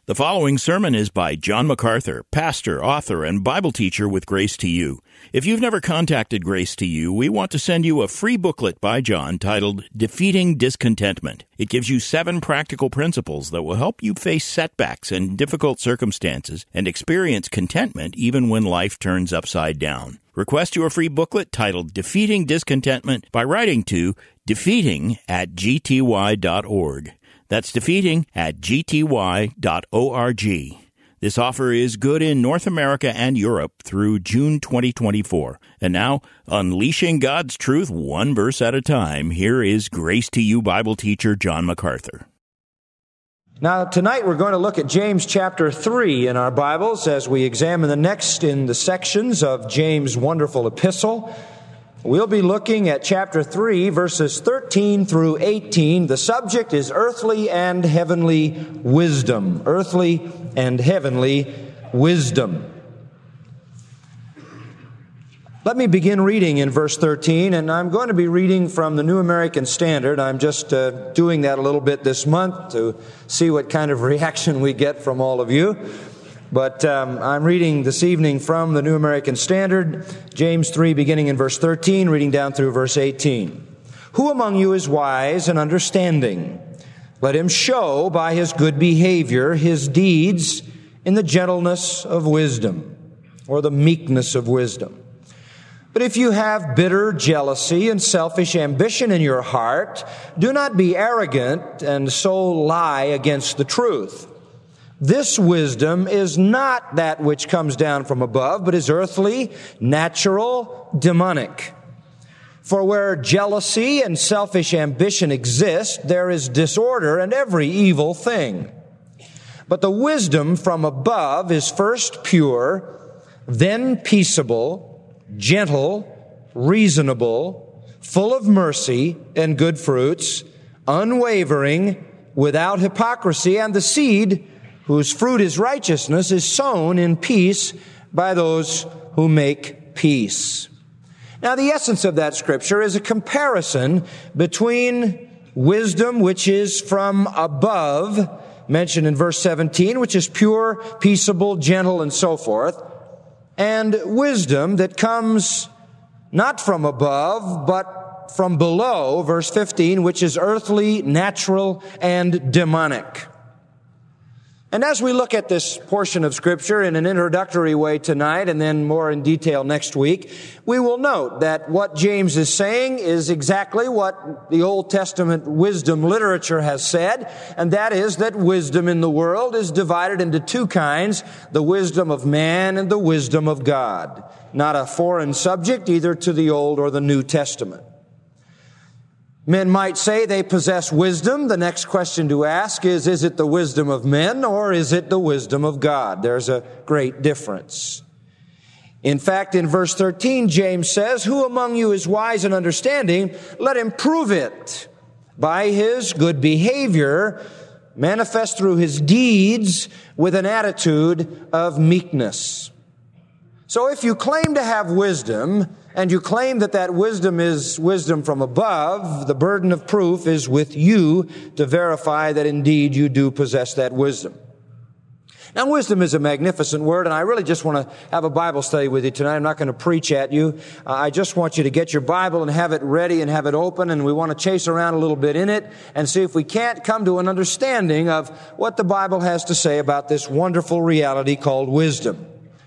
The following sermon is by John MacArthur, pastor, author, and Bible teacher with Grace to You. If you've never contacted Grace to You, we want to send you a free booklet by John titled Defeating Discontentment. It gives you 7 practical principles that will help you face setbacks and difficult circumstances and experience contentment even when life turns upside down. Request your free booklet titled Defeating Discontentment by writing to defeating@gty.org. That's defeating@gty.org. This offer is good in North America and Europe through June 2024. And now, unleashing God's truth one verse at a time, here is Grace to You Bible teacher John MacArthur. Now, tonight we're going to look at James chapter 3 in our Bibles as we examine the next in the sections of James' wonderful epistle. We'll be looking at chapter 3, verses 13 through 18. The subject is earthly and heavenly wisdom. Earthly and heavenly wisdom. Let me begin reading in verse 13, and I'm going to be reading from the New American Standard. I'm just doing that a little bit this month to see what kind of reaction we get from all of you. But I'm reading this evening from the New American Standard, James 3, beginning in verse 13, reading down through verse 18. Who among you is wise and understanding? Let him show by his good behavior his deeds in the gentleness of wisdom, or the meekness of wisdom. But if you have bitter jealousy and selfish ambition in your heart, do not be arrogant and so lie against the truth. This wisdom is not that which comes down from above, but is earthly, natural, demonic. For where jealousy and selfish ambition exist, there is disorder and every evil thing. But the wisdom from above is first pure, then peaceable, gentle, reasonable, full of mercy and good fruits, unwavering, without hypocrisy, and the seed whose fruit is righteousness is sown in peace by those who make peace. Now, the essence of that scripture is a comparison between wisdom, which is from above, mentioned in verse 17, which is pure, peaceable, gentle, and so forth, and wisdom that comes not from above, but from below, verse 15, which is earthly, natural, and demonic. And as we look at this portion of Scripture in an introductory way tonight and then more in detail next week, we will note that what James is saying is exactly what the Old Testament wisdom literature has said, and that is that wisdom in the world is divided into 2 kinds, the wisdom of man and the wisdom of God. Not a foreign subject either to the Old or the New Testament. Men might say they possess wisdom. The next question to ask is it the wisdom of men or is it the wisdom of God? There's a great difference. In fact, in verse 13, James says, who among you is wise and understanding? Let him prove it by his good behavior, manifest through his deeds with an attitude of meekness. So if you claim to have wisdom, and you claim that that wisdom is wisdom from above, the burden of proof is with you to verify that indeed you do possess that wisdom. Now, wisdom is a magnificent word, and I really just want to have a Bible study with you tonight. I'm not going to preach at you. I just want you to get your Bible and have it ready and have it open, and we want to chase around a little bit in it and see if we can't come to an understanding of what the Bible has to say about this wonderful reality called wisdom.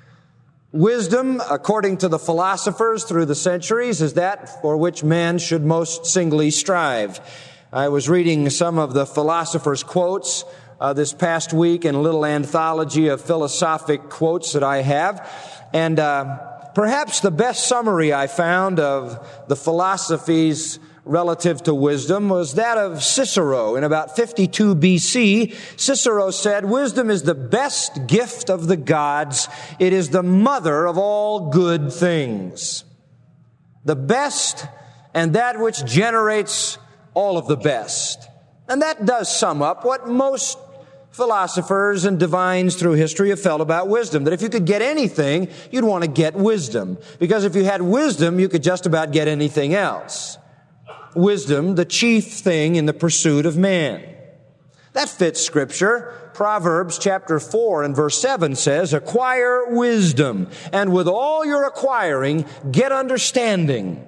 Wisdom, according to the philosophers through the centuries, is that for which man should most singly strive. I was reading some of the philosophers' quotes this past week in a little anthology of philosophic quotes that I have. And perhaps the best summary I found of the philosophies relative to wisdom was that of Cicero. In about 52 BC, Cicero said, wisdom is the best gift of the gods. It is the mother of all good things. The best and that which generates all of the best. And that does sum up what most philosophers and divines through history have felt about wisdom, that if you could get anything, you'd want to get wisdom. Because if you had wisdom, you could just about get anything else. Wisdom, the chief thing in the pursuit of man. That fits Scripture. Proverbs chapter 4 and verse 7 says, acquire wisdom, and with all your acquiring, get understanding.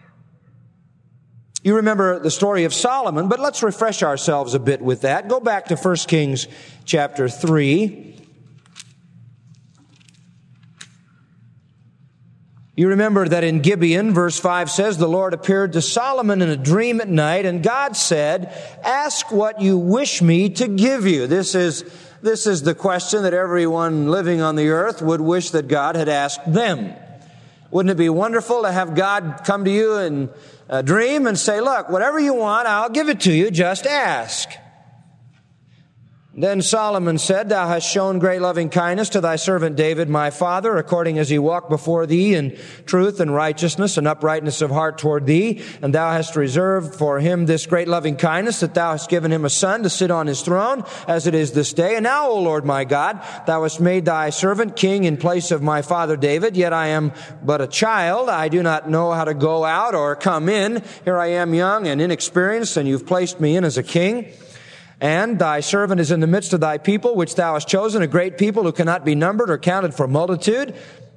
You remember the story of Solomon, but let's refresh ourselves a bit with that. Go back to 1 Kings chapter 3. You remember that in Gibeon, verse 5 says, the Lord appeared to Solomon in a dream at night, and God said, ask what you wish me to give you. This is the question that everyone living on the earth would wish that God had asked them. Wouldn't it be wonderful to have God come to you in a dream and say, look, whatever you want, I'll give it to you, just ask. Then Solomon said, thou hast shown great loving kindness to thy servant David, my father, according as he walked before thee in truth and righteousness and uprightness of heart toward thee. And thou hast reserved for him this great loving kindness, that thou hast given him a son to sit on his throne, as it is this day. And now, O Lord my God, thou hast made thy servant king in place of my father David. Yet I am but a child. I do not know how to go out or come in. Here I am young and inexperienced, and you've placed me in as a king. And thy servant is in the midst of thy people, which thou hast chosen, a great people who cannot be numbered or counted for multitude.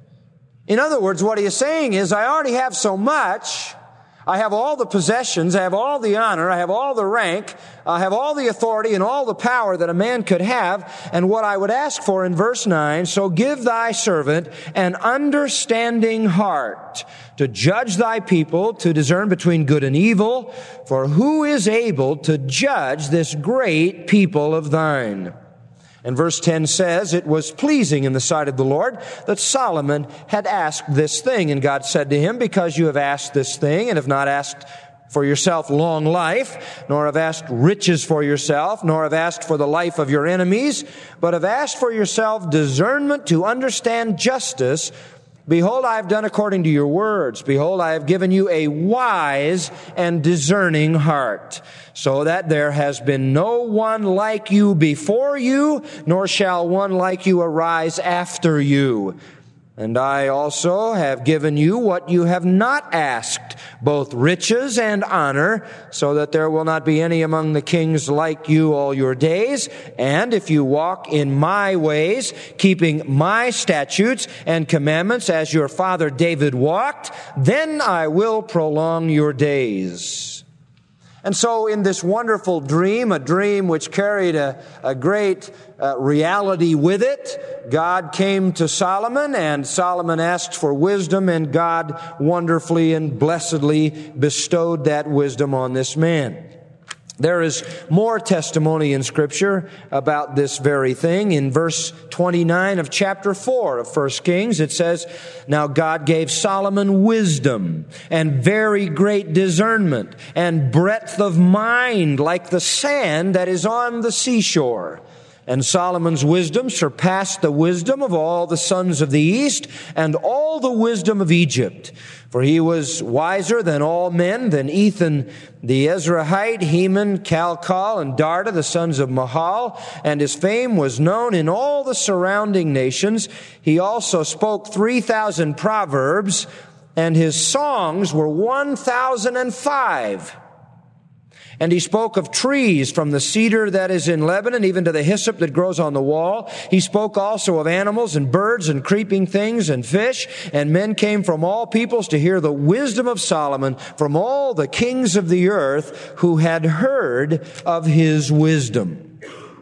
In other words, what he is saying is, I already have so much. I have all the possessions, I have all the honor, I have all the rank, I have all the authority and all the power that a man could have. And what I would ask for in verse 9, so give thy servant an understanding heart to judge thy people, to discern between good and evil. For who is able to judge this great people of thine? And verse 10 says, it was pleasing in the sight of the Lord that Solomon had asked this thing. And God said to him, because you have asked this thing, and have not asked for yourself long life, nor have asked riches for yourself, nor have asked for the life of your enemies, but have asked for yourself discernment to understand justice, behold, I have done according to your words. Behold, I have given you a wise and discerning heart, so that there has been no one like you before you, nor shall one like you arise after you. And I also have given you what you have not asked, both riches and honor, so that there will not be any among the kings like you all your days. And if you walk in my ways, keeping my statutes and commandments as your father David walked, then I will prolong your days. And so in this wonderful dream, a dream which carried a great reality with it, God came to Solomon, and Solomon asked for wisdom, and God wonderfully and blessedly bestowed that wisdom on this man. There is more testimony in Scripture about this very thing. In verse 29 of chapter 4 of 1 Kings, it says, now God gave Solomon wisdom and very great discernment and breadth of mind like the sand that is on the seashore. And Solomon's wisdom surpassed the wisdom of all the sons of the east and all the wisdom of Egypt. For he was wiser than all men, than Ethan the Ezrahite, Heman, Calcol, and Darda, the sons of Mahal, and his fame was known in all the surrounding nations. He also spoke 3,000 proverbs, and his songs were 1,005. And he spoke of trees, from the cedar that is in Lebanon, even to the hyssop that grows on the wall. He spoke also of animals and birds and creeping things and fish. And men came from all peoples to hear the wisdom of Solomon, from all the kings of the earth who had heard of his wisdom.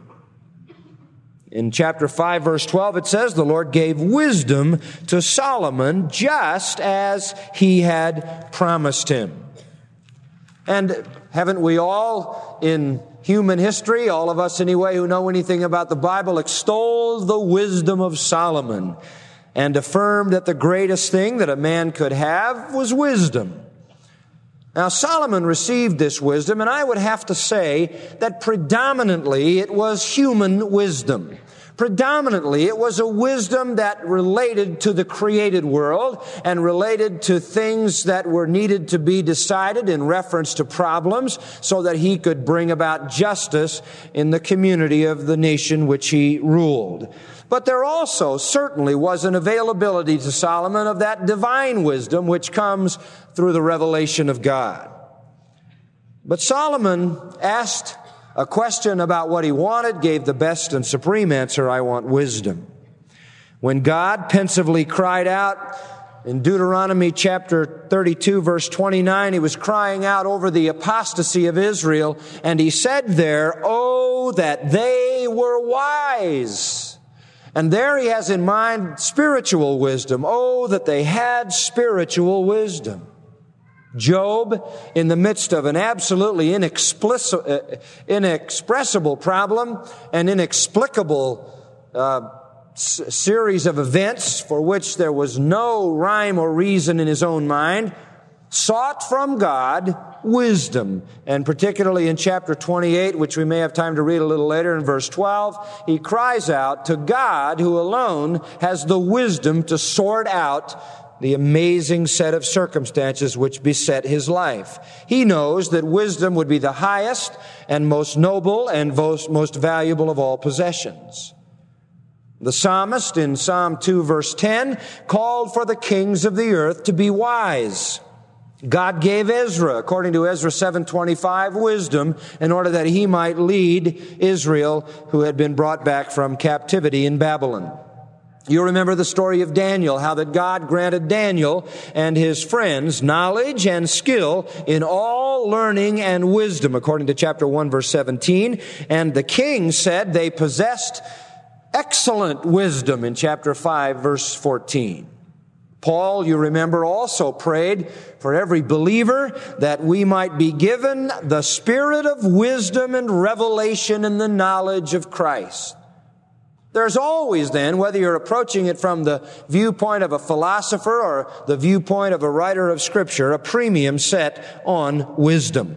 In chapter 5, verse 12, it says, the Lord gave wisdom to Solomon just as he had promised him. And haven't we all, in human history, all of us anyway who know anything about the Bible, extolled the wisdom of Solomon and affirmed that the greatest thing that a man could have was wisdom. Now, Solomon received this wisdom, and I would have to say that predominantly it was human wisdom. Predominantly, it was a wisdom that related to the created world and related to things that were needed to be decided in reference to problems so that he could bring about justice in the community of the nation which he ruled. But there also certainly was an availability to Solomon of that divine wisdom which comes through the revelation of God. But Solomon asked A question about what he wanted gave the best and supreme answer, I want wisdom. When God pensively cried out in Deuteronomy chapter 32, verse 29, he was crying out over the apostasy of Israel, and he said there, "Oh, that they were wise." And there he has in mind spiritual wisdom. Oh, that they had spiritual wisdom. Job, in the midst of an absolutely inexpressible problem, an inexplicable series of events for which there was no rhyme or reason in his own mind, sought from God wisdom. And particularly in chapter 28, which we may have time to read a little later in verse 12, he cries out to God, who alone has the wisdom to sort out the amazing set of circumstances which beset his life. He knows that wisdom would be the highest and most noble and most valuable of all possessions. The psalmist in Psalm 2 verse 10 called for the kings of the earth to be wise. God gave Ezra, according to Ezra 7:25, wisdom in order that he might lead Israel who had been brought back from captivity in Babylon. You remember the story of Daniel, how that God granted Daniel and his friends knowledge and skill in all learning and wisdom, according to chapter 1 verse 17. And the king said they possessed excellent wisdom in chapter 5 verse 14. Paul, you remember, also prayed for every believer that we might be given the spirit of wisdom and revelation in the knowledge of Christ. There's always then, whether you're approaching it from the viewpoint of a philosopher or the viewpoint of a writer of Scripture, a premium set on wisdom.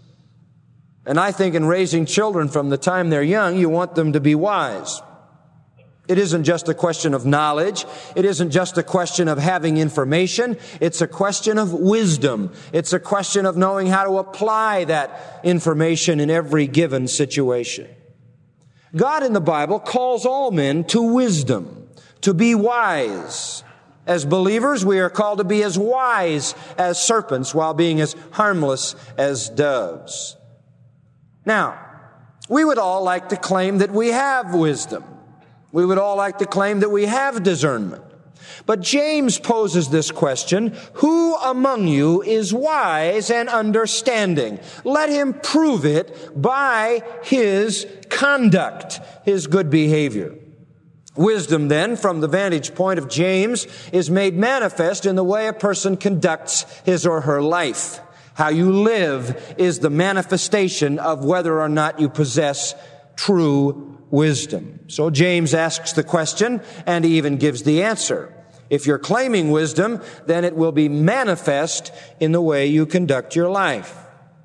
And I think in raising children from the time they're young, you want them to be wise. It isn't just a question of knowledge. It isn't just a question of having information. It's a question of wisdom. It's a question of knowing how to apply that information in every given situation. God in the Bible calls all men to wisdom, to be wise. As believers, we are called to be as wise as serpents while being as harmless as doves. Now, we would all like to claim that we have wisdom. We would all like to claim that we have discernment. But James poses this question, who among you is wise and understanding? Let him prove it by his conduct, his good behavior. Wisdom, then, from the vantage point of James, is made manifest in the way a person conducts his or her life. How you live is the manifestation of whether or not you possess true wisdom. So James asks the question, and he even gives the answer. If you're claiming wisdom, then it will be manifest in the way you conduct your life.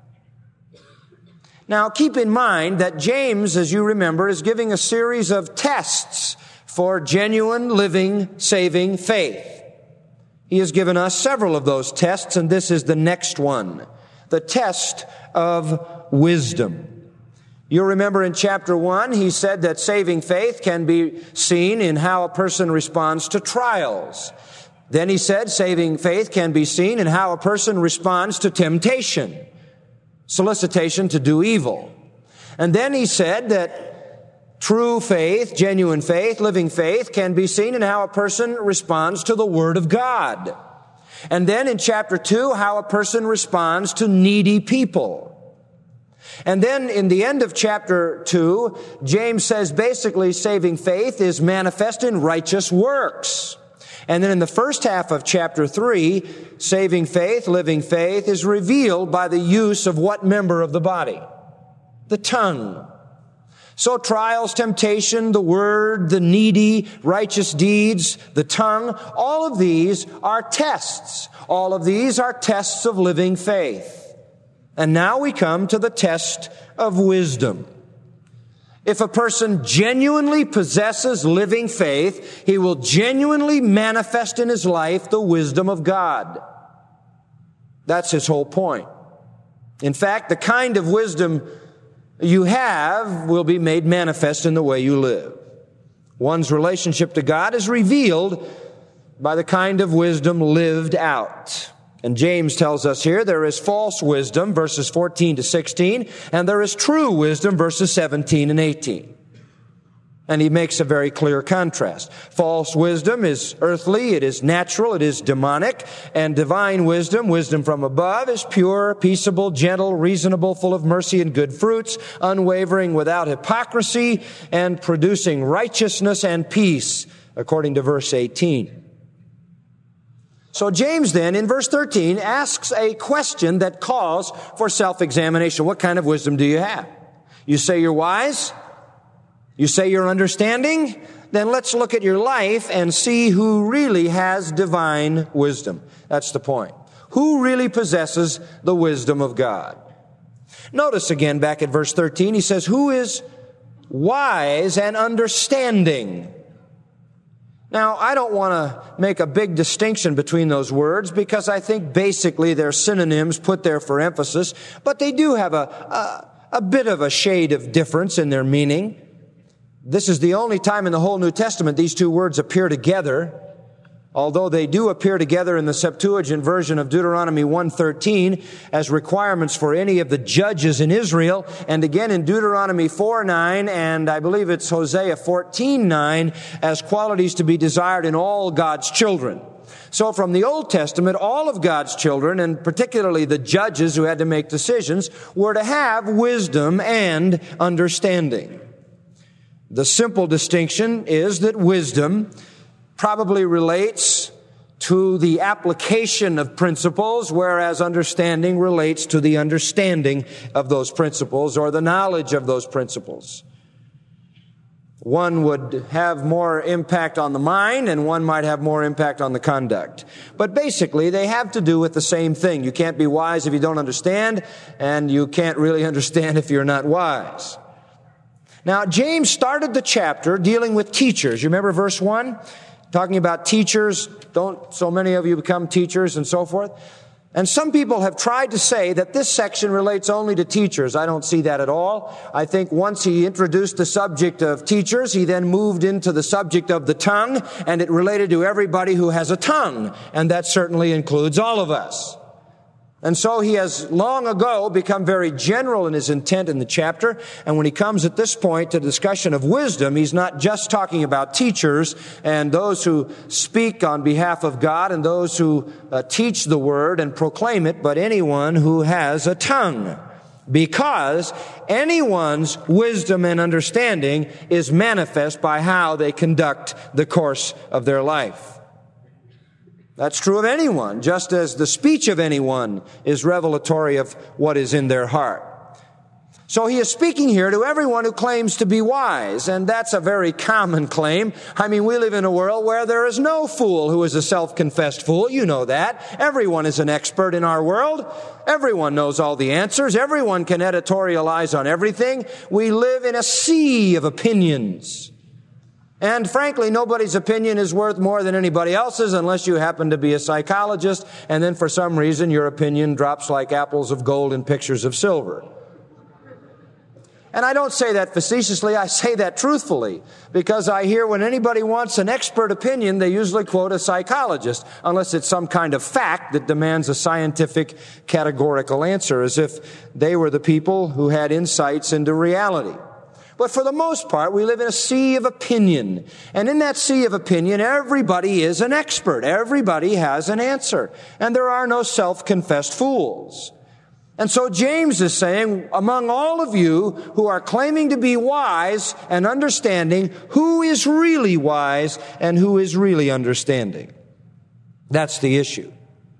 Now, keep in mind that James, as you remember, is giving a series of tests for genuine, living, saving faith. He has given us several of those tests, and this is the next one, the test of wisdom. You'll remember in chapter 1, he said that saving faith can be seen in how a person responds to trials. Then he said saving faith can be seen in how a person responds to temptation, solicitation to do evil. And then he said that true faith, genuine faith, living faith can be seen in how a person responds to the Word of God. And then in chapter 2, how a person responds to needy people. And then in the end of chapter 2, James says basically saving faith is manifest in righteous works. And then in the first half of chapter 3, saving faith, living faith is revealed by the use of what member of the body? The tongue. So trials, temptation, the word, the needy, righteous deeds, the tongue, all of these are tests. All of these are tests of living faith. And now we come to the test of wisdom. If a person genuinely possesses living faith, he will genuinely manifest in his life the wisdom of God. That's his whole point. In fact, the kind of wisdom you have will be made manifest in the way you live. One's relationship to God is revealed by the kind of wisdom lived out. And James tells us here there is false wisdom, verses 14 to 16, and there is true wisdom, verses 17 and 18. And he makes a very clear contrast. False wisdom is earthly, it is natural, it is demonic, and divine wisdom, wisdom from above, is pure, peaceable, gentle, reasonable, full of mercy and good fruits, unwavering, without hypocrisy, and producing righteousness and peace, according to verse 18. So James then, in verse 13, asks a question that calls for self-examination. What kind of wisdom do you have? You say you're wise? You say you're understanding? Then let's look at your life and see who really has divine wisdom. That's the point. Who really possesses the wisdom of God? Notice again back at verse 13, he says, who is wise and understanding? Now, I don't want to make a big distinction between those words because I think basically they're synonyms put there for emphasis, but they do have a bit of a shade of difference in their meaning. This is the only time in the whole New Testament these two words appear together, although they do appear together in the Septuagint version of Deuteronomy 1:13 as requirements for any of the judges in Israel, and again in Deuteronomy 4:9, and I believe it's Hosea 14:9 as qualities to be desired in all God's children. So from the Old Testament, all of God's children, and particularly the judges who had to make decisions, were to have wisdom and understanding. The simple distinction is that wisdom probably relates to the application of principles, whereas understanding relates to the understanding of those principles or the knowledge of those principles. One would have more impact on the mind, and one might have more impact on the conduct. But basically, they have to do with the same thing. You can't be wise if you don't understand, and you can't really understand if you're not wise. Now, James started the chapter dealing with teachers. You remember verse 1? Talking about teachers, don't so many of you become teachers and so forth. And some people have tried to say that this section relates only to teachers. I don't see that at all. I think once he introduced the subject of teachers, he then moved into the subject of the tongue, and it related to everybody who has a tongue. And that certainly includes all of us. And so he has long ago become very general in his intent in the chapter. And when he comes at this point to discussion of wisdom, he's not just talking about teachers and those who speak on behalf of God and those who teach the word and proclaim it, but anyone who has a tongue. Because anyone's wisdom and understanding is manifest by how they conduct the course of their life. That's true of anyone, just as the speech of anyone is revelatory of what is in their heart. So he is speaking here to everyone who claims to be wise, and that's a very common claim. I mean, we live in a world where there is no fool who is a self-confessed fool. You know that. Everyone is an expert in our world. Everyone knows all the answers. Everyone can editorialize on everything. We live in a sea of opinions. And frankly, nobody's opinion is worth more than anybody else's unless you happen to be a psychologist, and then for some reason your opinion drops like apples of gold in pictures of silver. And I don't say that facetiously, I say that truthfully, because I hear when anybody wants an expert opinion, they usually quote a psychologist, unless it's some kind of fact that demands a scientific categorical answer, as if they were the people who had insights into reality. But for the most part, we live in a sea of opinion. And in that sea of opinion, everybody is an expert. Everybody has an answer. And there are no self-confessed fools. And so James is saying, among all of you who are claiming to be wise and understanding, who is really wise and who is really understanding? That's the issue.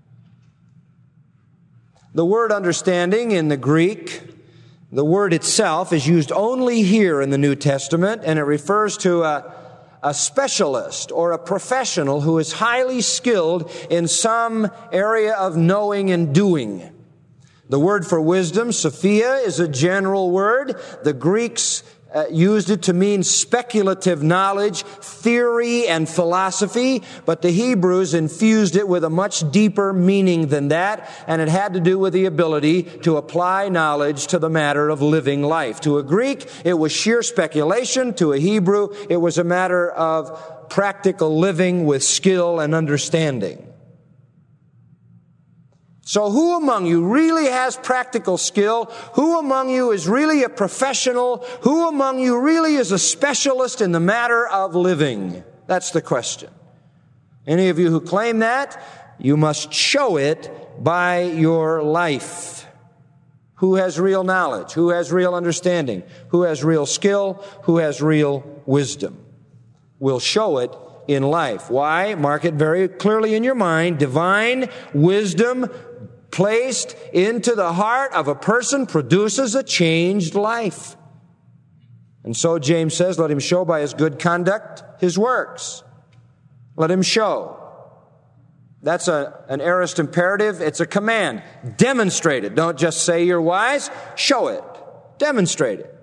The word understanding in the Greek, the word itself is used only here in the New Testament, and it refers to a specialist or a professional who is highly skilled in some area of knowing and doing. The word for wisdom, Sophia, is a general word. The Greeks used it to mean speculative knowledge, theory, and philosophy, but the Hebrews infused it with a much deeper meaning than that, and it had to do with the ability to apply knowledge to the matter of living life. To a Greek, it was sheer speculation. To a Hebrew, it was a matter of practical living with skill and understanding. So who among you really has practical skill? Who among you is really a professional? Who among you really is a specialist in the matter of living? That's the question. Any of you who claim that, you must show it by your life. Who has real knowledge? Who has real understanding? Who has real skill? Who has real wisdom? We'll show it in life. Why? Mark it very clearly in your mind. Divine wisdom placed into the heart of a person produces a changed life. And so James says, let him show by his good conduct his works. Let him show. That's an aorist imperative. It's a command. Demonstrate it. Don't just say you're wise. Show it. Demonstrate it.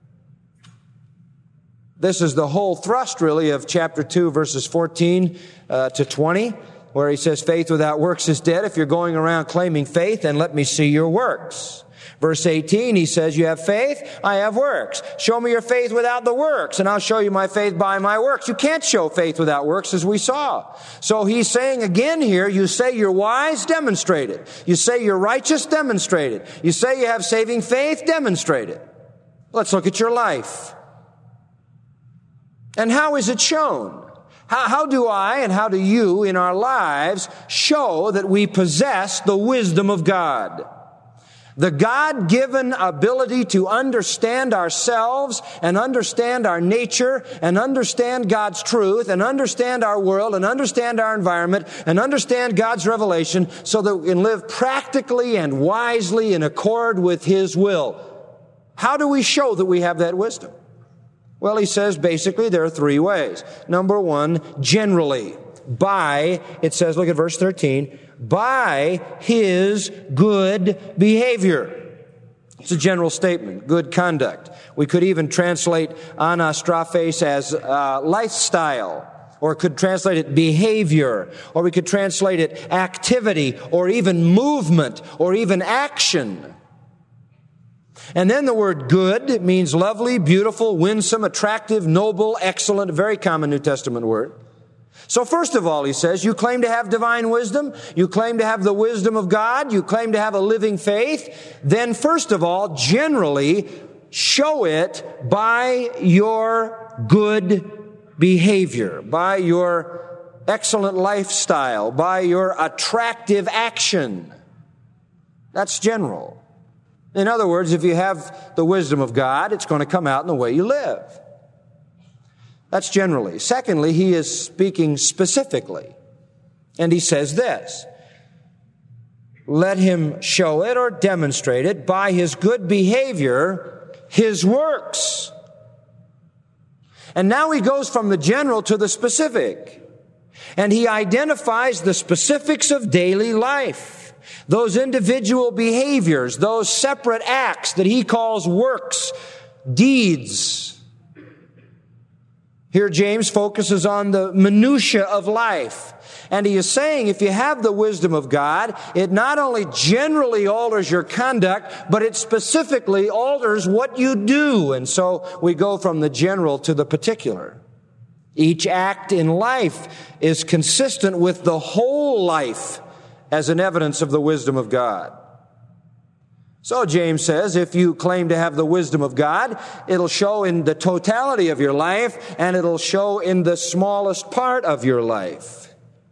This is the whole thrust, really, of chapter 2, verses 14 to 20, where he says, faith without works is dead. If you're going around claiming faith, then let me see your works. Verse 18, he says, you have faith, I have works. Show me your faith without the works, and I'll show you my faith by my works. You can't show faith without works, as we saw. So he's saying again here, you say you're wise, demonstrate it. You say you're righteous, demonstrate it. You say you have saving faith, demonstrate it. Let's look at your life. And how is it shown? How do I and how do you in our lives show that we possess the wisdom of God? The God-given ability to understand ourselves and understand our nature and understand God's truth and understand our world and understand our environment and understand God's revelation so that we can live practically and wisely in accord with His will. How do we show that we have that wisdom? Well, he says basically there are three ways. Number one, generally, by, it says, look at verse 13, by his good behavior. It's a general statement, good conduct. We could even translate anastraphes as lifestyle, or could translate it behavior, or we could translate it activity, or even movement, or even action. And then the word good means lovely, beautiful, winsome, attractive, noble, excellent, a very common New Testament word. So first of all, he says, you claim to have divine wisdom, you claim to have the wisdom of God, you claim to have a living faith, then first of all, generally, show it by your good behavior, by your excellent lifestyle, by your attractive action. That's general. In other words, if you have the wisdom of God, it's going to come out in the way you live. That's generally. Secondly, he is speaking specifically. And he says this, let him show it or demonstrate it by his good behavior, his works. And now he goes from the general to the specific. And he identifies the specifics of daily life. Those individual behaviors, those separate acts that he calls works, deeds. Here James focuses on the minutia of life. And he is saying if you have the wisdom of God, it not only generally alters your conduct, but it specifically alters what you do. And so we go from the general to the particular. Each act in life is consistent with the whole life as an evidence of the wisdom of God. So James says, if you claim to have the wisdom of God, it'll show in the totality of your life, and it'll show in the smallest part of your life.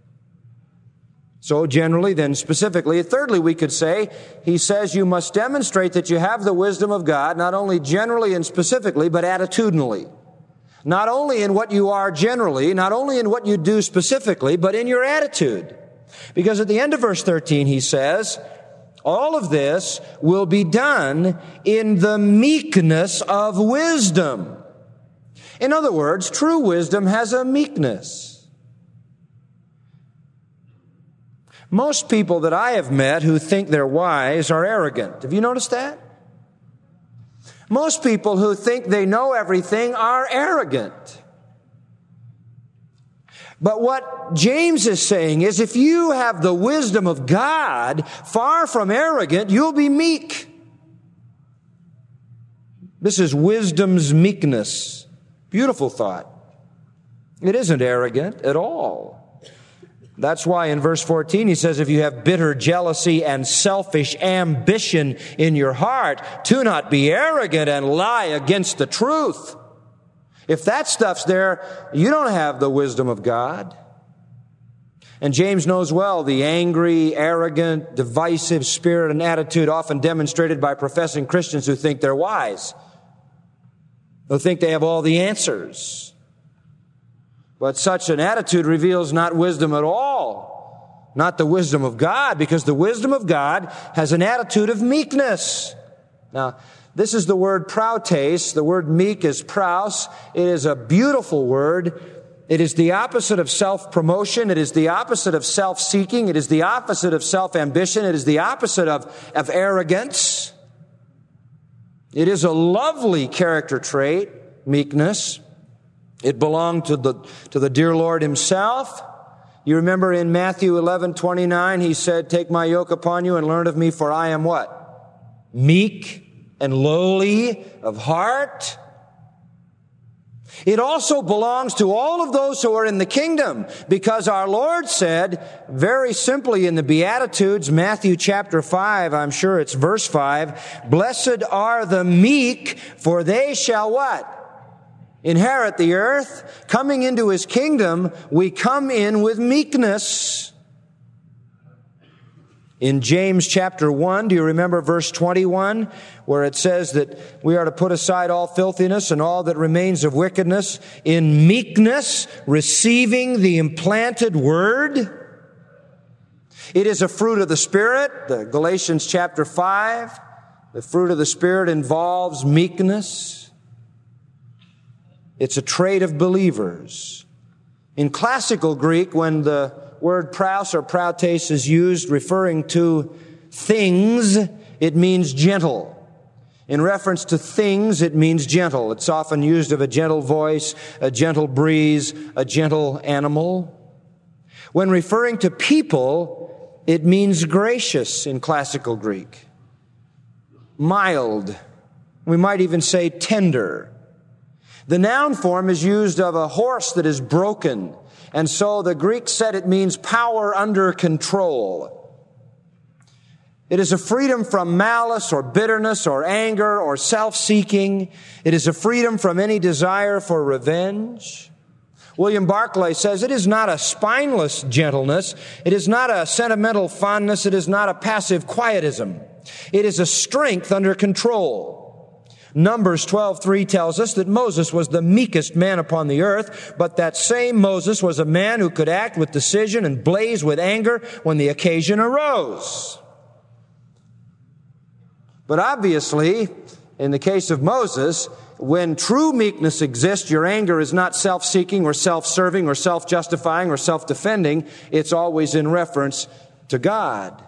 So generally, then specifically. Thirdly, we could say, he says you must demonstrate that you have the wisdom of God, not only generally and specifically, but attitudinally. Not only in what you are generally, not only in what you do specifically, but in your attitude. Because at the end of verse 13, he says, all of this will be done in the meekness of wisdom. In other words, true wisdom has a meekness. Most people that I have met who think they're wise are arrogant. Have you noticed that? Most people who think they know everything are arrogant. But what James is saying is if you have the wisdom of God, far from arrogant, you'll be meek. This is wisdom's meekness. Beautiful thought. It isn't arrogant at all. That's why in verse 14 he says, if you have bitter jealousy and selfish ambition in your heart, do not be arrogant and lie against the truth. If that stuff's there, you don't have the wisdom of God. And James knows well the angry, arrogant, divisive spirit and attitude often demonstrated by professing Christians who think they're wise, who think they have all the answers. But such an attitude reveals not wisdom at all, not the wisdom of God, because the wisdom of God has an attitude of meekness. Now, this is the word prautes. The word meek is praus. It is a beautiful word. It is the opposite of self-promotion. It is the opposite of self-seeking. It is the opposite of self-ambition. It is the opposite of arrogance. It is a lovely character trait, meekness. It belonged to the dear Lord himself. You remember in Matthew 11:29, he said, take my yoke upon you and learn of me, for I am what? Meek and lowly of heart. It also belongs to all of those who are in the kingdom, because our Lord said very simply in the Beatitudes, Matthew chapter 5, I'm sure it's verse 5, blessed are the meek, for they shall what? Inherit the earth. Coming into his kingdom, we come in with meekness. In James chapter 1, do you remember verse 21, where it says that we are to put aside all filthiness and all that remains of wickedness, in meekness, receiving the implanted word? It is a fruit of the Spirit. The Galatians chapter 5, the fruit of the Spirit involves meekness. It's a trait of believers. In classical Greek, when the word praus or prautes is used referring to things, it means gentle. In reference to things, it means gentle. It's often used of a gentle voice, a gentle breeze, a gentle animal. When referring to people, it means gracious in classical Greek. Mild. We might even say tender. The noun form is used of a horse that is broken. And so the Greek said it means power under control. It is a freedom from malice or bitterness or anger or self-seeking. It is a freedom from any desire for revenge. William Barclay says it is not a spineless gentleness. It is not a sentimental fondness. It is not a passive quietism. It is a strength under control. Numbers 12:3 tells us that Moses was the meekest man upon the earth, but that same Moses was a man who could act with decision and blaze with anger when the occasion arose. But obviously, in the case of Moses, when true meekness exists, your anger is not self-seeking or self-serving or self-justifying or self-defending. It's always in reference to God.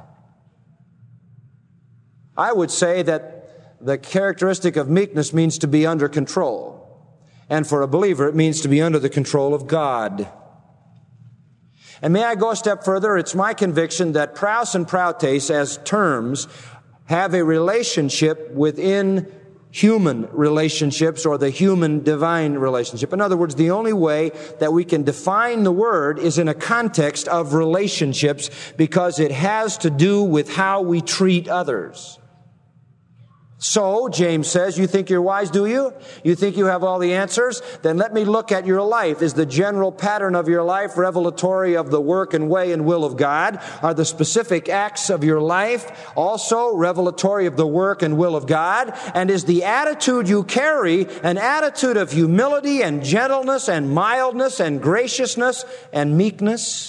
I would say that the characteristic of meekness means to be under control. And for a believer, it means to be under the control of God. And may I go a step further? It's my conviction that praus and prautes as terms have a relationship within human relationships or the human-divine relationship. In other words, the only way that we can define the word is in a context of relationships, because it has to do with how we treat others. So, James says, you think you're wise, do you? You think you have all the answers? Then let me look at your life. Is the general pattern of your life revelatory of the work and way and will of God? Are the specific acts of your life also revelatory of the work and will of God? And is the attitude you carry an attitude of humility and gentleness and mildness and graciousness and meekness?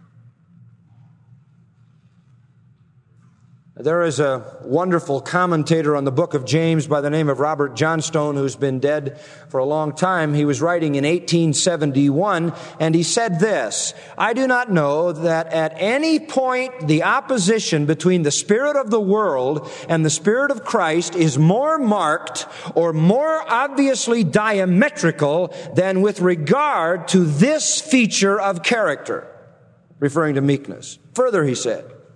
There is a wonderful commentator on the book of James by the name of Robert Johnstone, who's been dead for a long time. He was writing in 1871, and he said this: I do not know that at any point the opposition between the spirit of the world and the Spirit of Christ is more marked or more obviously diametrical than with regard to this feature of character, referring to meekness. Further, he said,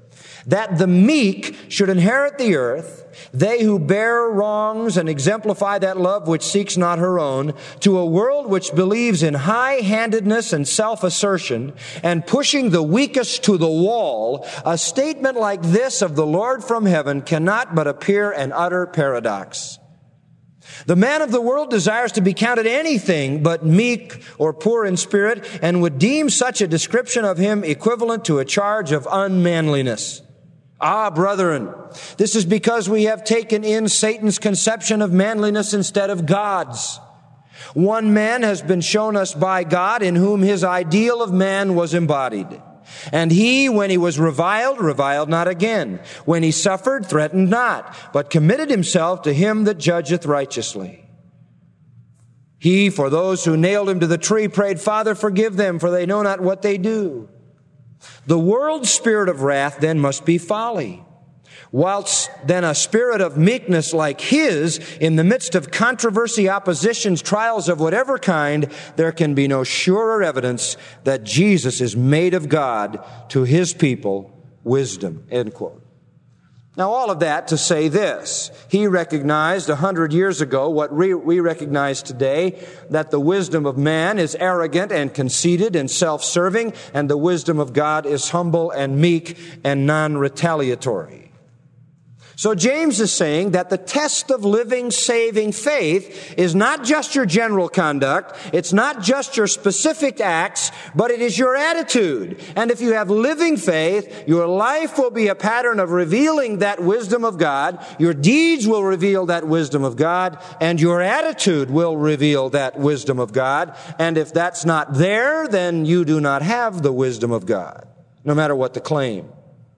that the meek should inherit the earth, they who bear wrongs and exemplify that love which seeks not her own, to a world which believes in high-handedness and self-assertion and pushing the weakest to the wall, a statement like this of the Lord from heaven cannot but appear an utter paradox. The man of the world desires to be counted anything but meek or poor in spirit, and would deem such a description of him equivalent to a charge of unmanliness. Ah, brethren, this is because we have taken in Satan's conception of manliness instead of God's. One man has been shown us by God in whom his ideal of man was embodied. And he, when he was reviled, reviled not again. When he suffered, threatened not, but committed himself to him that judgeth righteously. He, for those who nailed him to the tree, prayed, Father, forgive them, for they know not what they do. The world's spirit of wrath then must be folly, whilst then a spirit of meekness like his, in the midst of controversy, oppositions, trials of whatever kind, there can be no surer evidence that Jesus is made of God to his people wisdom. End quote. Now, all of that to say this. He recognized 100 years ago what we recognize today, that the wisdom of man is arrogant and conceited and self-serving, and the wisdom of God is humble and meek and non-retaliatory. So James is saying that the test of living, saving faith is not just your general conduct, it's not just your specific acts, but it is your attitude. And if you have living faith, your life will be a pattern of revealing that wisdom of God, your deeds will reveal that wisdom of God, and your attitude will reveal that wisdom of God. And if that's not there, then you do not have the wisdom of God, no matter what the claim.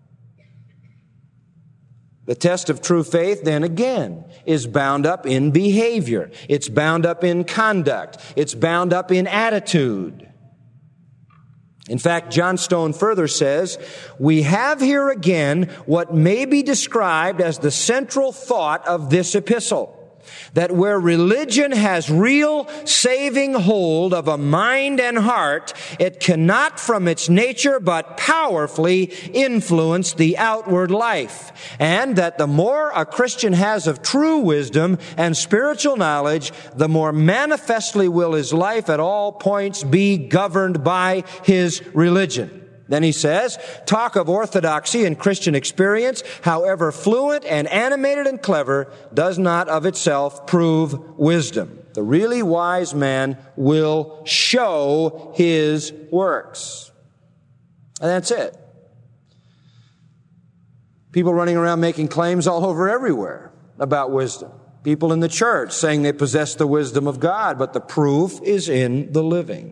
The test of true faith, then again, is bound up in behavior. It's bound up in conduct. It's bound up in attitude. In fact, John Stone further says, we have here again what may be described as the central thought of this epistle. That where religion has real saving hold of a mind and heart, it cannot from its nature but powerfully influence the outward life. And that the more a Christian has of true wisdom and spiritual knowledge, the more manifestly will his life at all points be governed by his religion. Then he says, talk of orthodoxy and Christian experience, however fluent and animated and clever, does not of itself prove wisdom. The really wise man will show his works. And that's it. People running around making claims all over everywhere about wisdom. People in the church saying they possess the wisdom of God, but the proof is in the living.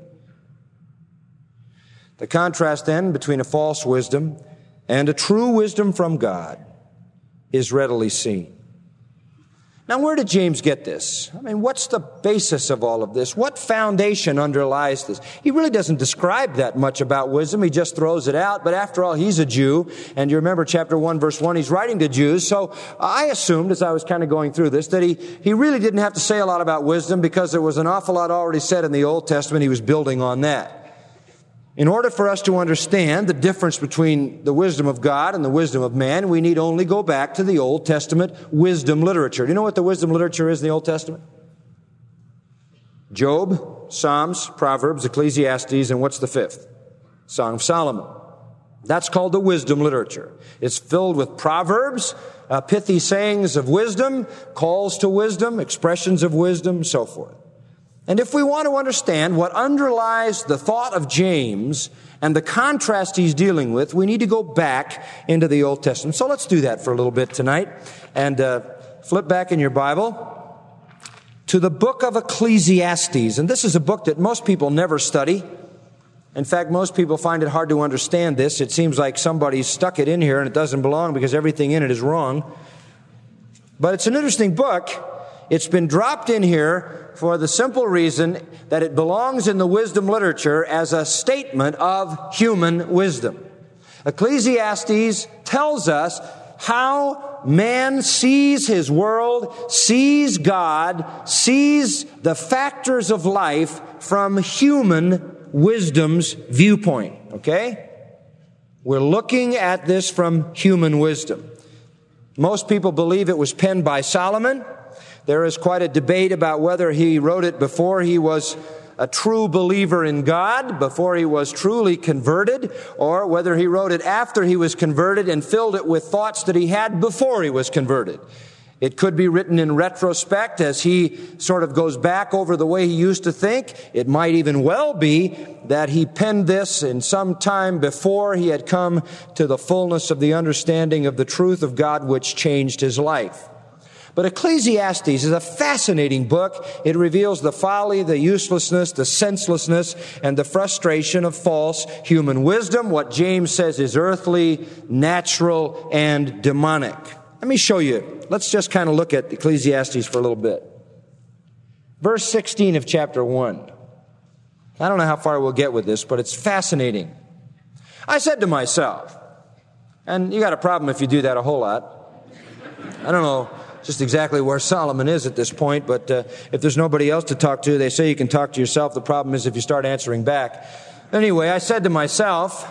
The contrast then between a false wisdom and a true wisdom from God is readily seen. Now, where did James get this? I mean, what's the basis of all of this? What foundation underlies this? He really doesn't describe that much about wisdom. He just throws it out. But after all, he's a Jew. And you remember chapter 1, verse 1, he's writing to Jews. So I assumed, as I was kind of going through this, that he really didn't have to say a lot about wisdom because there was an awful lot already said in the Old Testament. He was building on that. In order for us to understand the difference between the wisdom of God and the wisdom of man, we need only go back to the Old Testament wisdom literature. Do you know what the wisdom literature is in the Old Testament? Job, Psalms, Proverbs, Ecclesiastes, and what's the fifth? Song of Solomon. That's called the wisdom literature. It's filled with proverbs, pithy sayings of wisdom, calls to wisdom, expressions of wisdom, so forth. And if we want to understand what underlies the thought of James and the contrast he's dealing with, we need to go back into the Old Testament. So let's do that for a little bit tonight. And flip back in your Bible to the book of Ecclesiastes. And this is a book that most people never study. In fact, most people find it hard to understand this. It seems like somebody stuck it in here and it doesn't belong because everything in it is wrong. But it's an interesting book. It's been dropped in here for the simple reason that it belongs in the wisdom literature as a statement of human wisdom. Ecclesiastes tells us how man sees his world, sees God, sees the factors of life from human wisdom's viewpoint. Okay? We're looking at this from human wisdom. Most people believe it was penned by Solomon. There is quite a debate about whether he wrote it before he was a true believer in God, before he was truly converted, or whether he wrote it after he was converted and filled it with thoughts that he had before he was converted. It could be written in retrospect as he sort of goes back over the way he used to think. It might even well be that he penned this in some time before he had come to the fullness of the understanding of the truth of God, which changed his life. But Ecclesiastes is a fascinating book. It reveals the folly, the uselessness, the senselessness, and the frustration of false human wisdom, what James says is earthly, natural, and demonic. Let me show you. Let's just kind of look at Ecclesiastes for a little bit. Verse 16 of chapter 1. I don't know how far we'll get with this, but it's fascinating. I said to myself, and you got a problem if you do that a whole lot. I don't know just exactly where Solomon is at this point, but if there's nobody else to talk to, they say you can talk to yourself. The problem is if you start answering back. Anyway, I said to myself,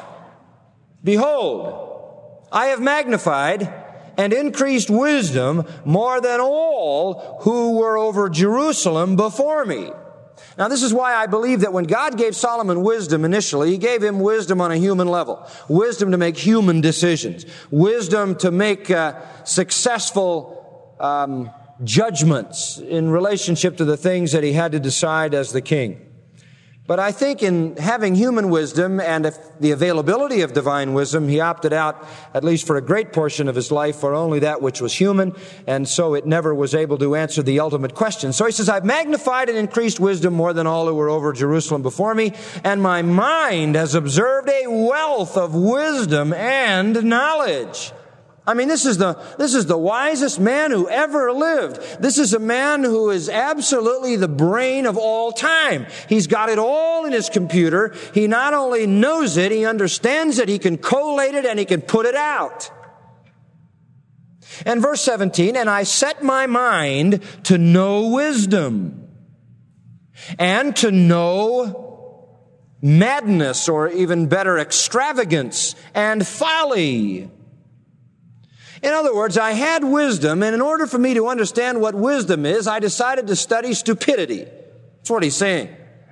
behold, I have magnified and increased wisdom more than all who were over Jerusalem before me. Now, this is why I believe that when God gave Solomon wisdom initially, he gave him wisdom on a human level. Wisdom to make human decisions. Wisdom to make successful judgments in relationship to the things that he had to decide as the king. But I think in having human wisdom and the availability of divine wisdom, he opted out, at least for a great portion of his life, for only that which was human, and so it never was able to answer the ultimate question. So he says, I've magnified and increased wisdom more than all who were over Jerusalem before me, and my mind has observed a wealth of wisdom and knowledge. I mean, this is the wisest man who ever lived. This is a man who is absolutely the brain of all time. He's got it all in his computer. He not only knows it, he understands it, he can collate it, and he can put it out. And verse 17, and I set my mind to know wisdom and to know madness, or even better, extravagance and folly. In other words, I had wisdom, and in order for me to understand what wisdom is, I decided to study stupidity. That's what he's saying.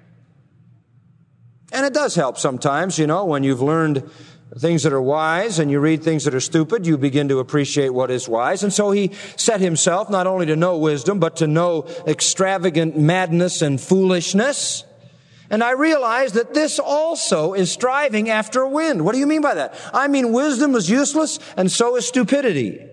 And it does help sometimes, when you've learned things that are wise and you read things that are stupid, you begin to appreciate what is wise. And so he set himself not only to know wisdom, but to know extravagant madness and foolishness. And I realize that this also is striving after wind. What do you mean by that? I mean, wisdom is useless, and so is stupidity.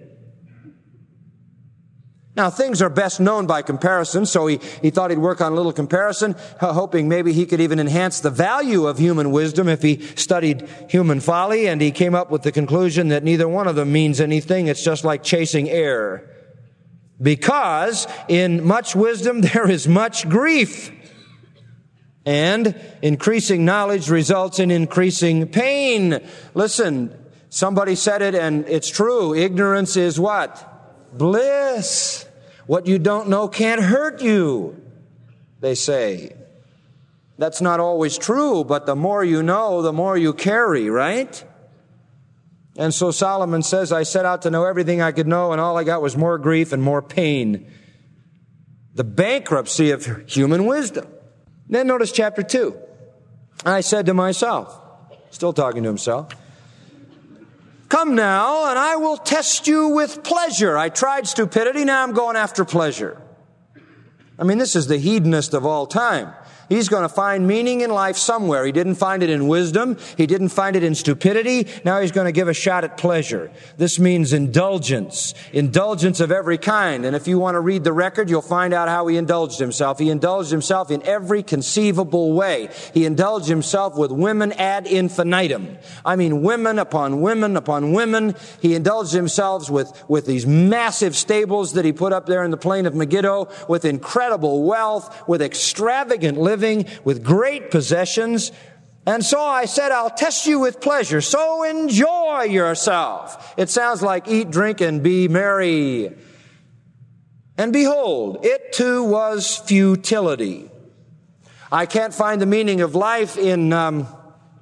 Now, things are best known by comparison, so he thought he'd work on a little comparison, hoping maybe he could even enhance the value of human wisdom if he studied human folly, and he came up with the conclusion that neither one of them means anything. It's just like chasing air. Because in much wisdom there is much grief. And increasing knowledge results in increasing pain. Listen, somebody said it, and it's true. Ignorance is what? Bliss. What you don't know can't hurt you, they say. That's not always true, but the more you know, the more you carry, right? And so Solomon says, I set out to know everything I could know, and all I got was more grief and more pain. The bankruptcy of human wisdom. Then notice chapter 2. I said to myself, still talking to himself, come now, and I will test you with pleasure. I tried stupidity, now I'm going after pleasure. I mean, this is the hedonist of all time. He's going to find meaning in life somewhere. He didn't find it in wisdom. He didn't find it in stupidity. Now he's going to give a shot at pleasure. This means indulgence. Indulgence of every kind. And if you want to read the record, you'll find out how he indulged himself. He indulged himself in every conceivable way. He indulged himself with women ad infinitum. I mean, women upon women upon women. He indulged himself with these massive stables that he put up there in the plain of Megiddo, with incredible wealth, with extravagant living, with great possessions. And so I said, I'll test you with pleasure. So enjoy yourself. It sounds like eat, drink, and be merry. And behold, it too was futility. I can't find the meaning of life in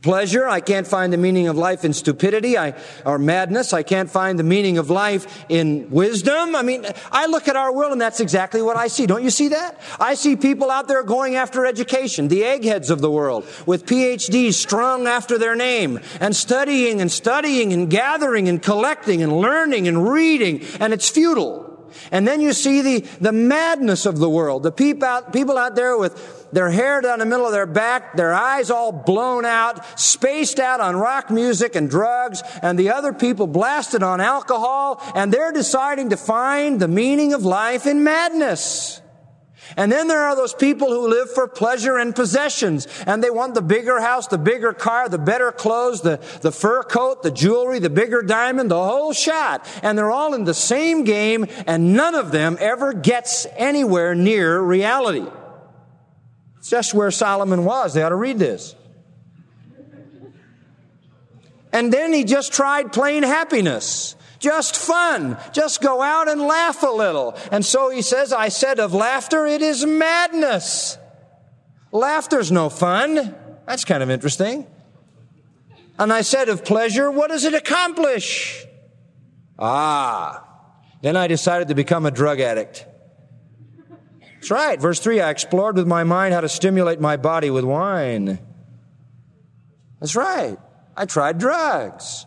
pleasure. I can't find the meaning of life in stupidity or madness. I can't find the meaning of life in wisdom. I mean, I look at our world and that's exactly what I see. Don't you see that? I see people out there going after education, the eggheads of the world, with PhDs strung after their name, and studying and gathering and collecting and learning and reading, and it's futile. And then you see the madness of the world, the people out there with their hair down the middle of their back, their eyes all blown out, spaced out on rock music and drugs, and the other people blasted on alcohol, and they're deciding to find the meaning of life in madness. And then there are those people who live for pleasure and possessions, and they want the bigger house, the bigger car, the better clothes, the fur coat, the jewelry, the bigger diamond, the whole shot. And they're all in the same game, and none of them ever gets anywhere near reality. It's just where Solomon was. They ought to read this. And then he just tried plain happiness. Just fun. Just go out and laugh a little. And so he says, I said of laughter, it is madness. Laughter's no fun. That's kind of interesting. And I said of pleasure, what does it accomplish? Then I decided to become a drug addict. That's right. Verse 3, I explored with my mind how to stimulate my body with wine. That's right. I tried drugs.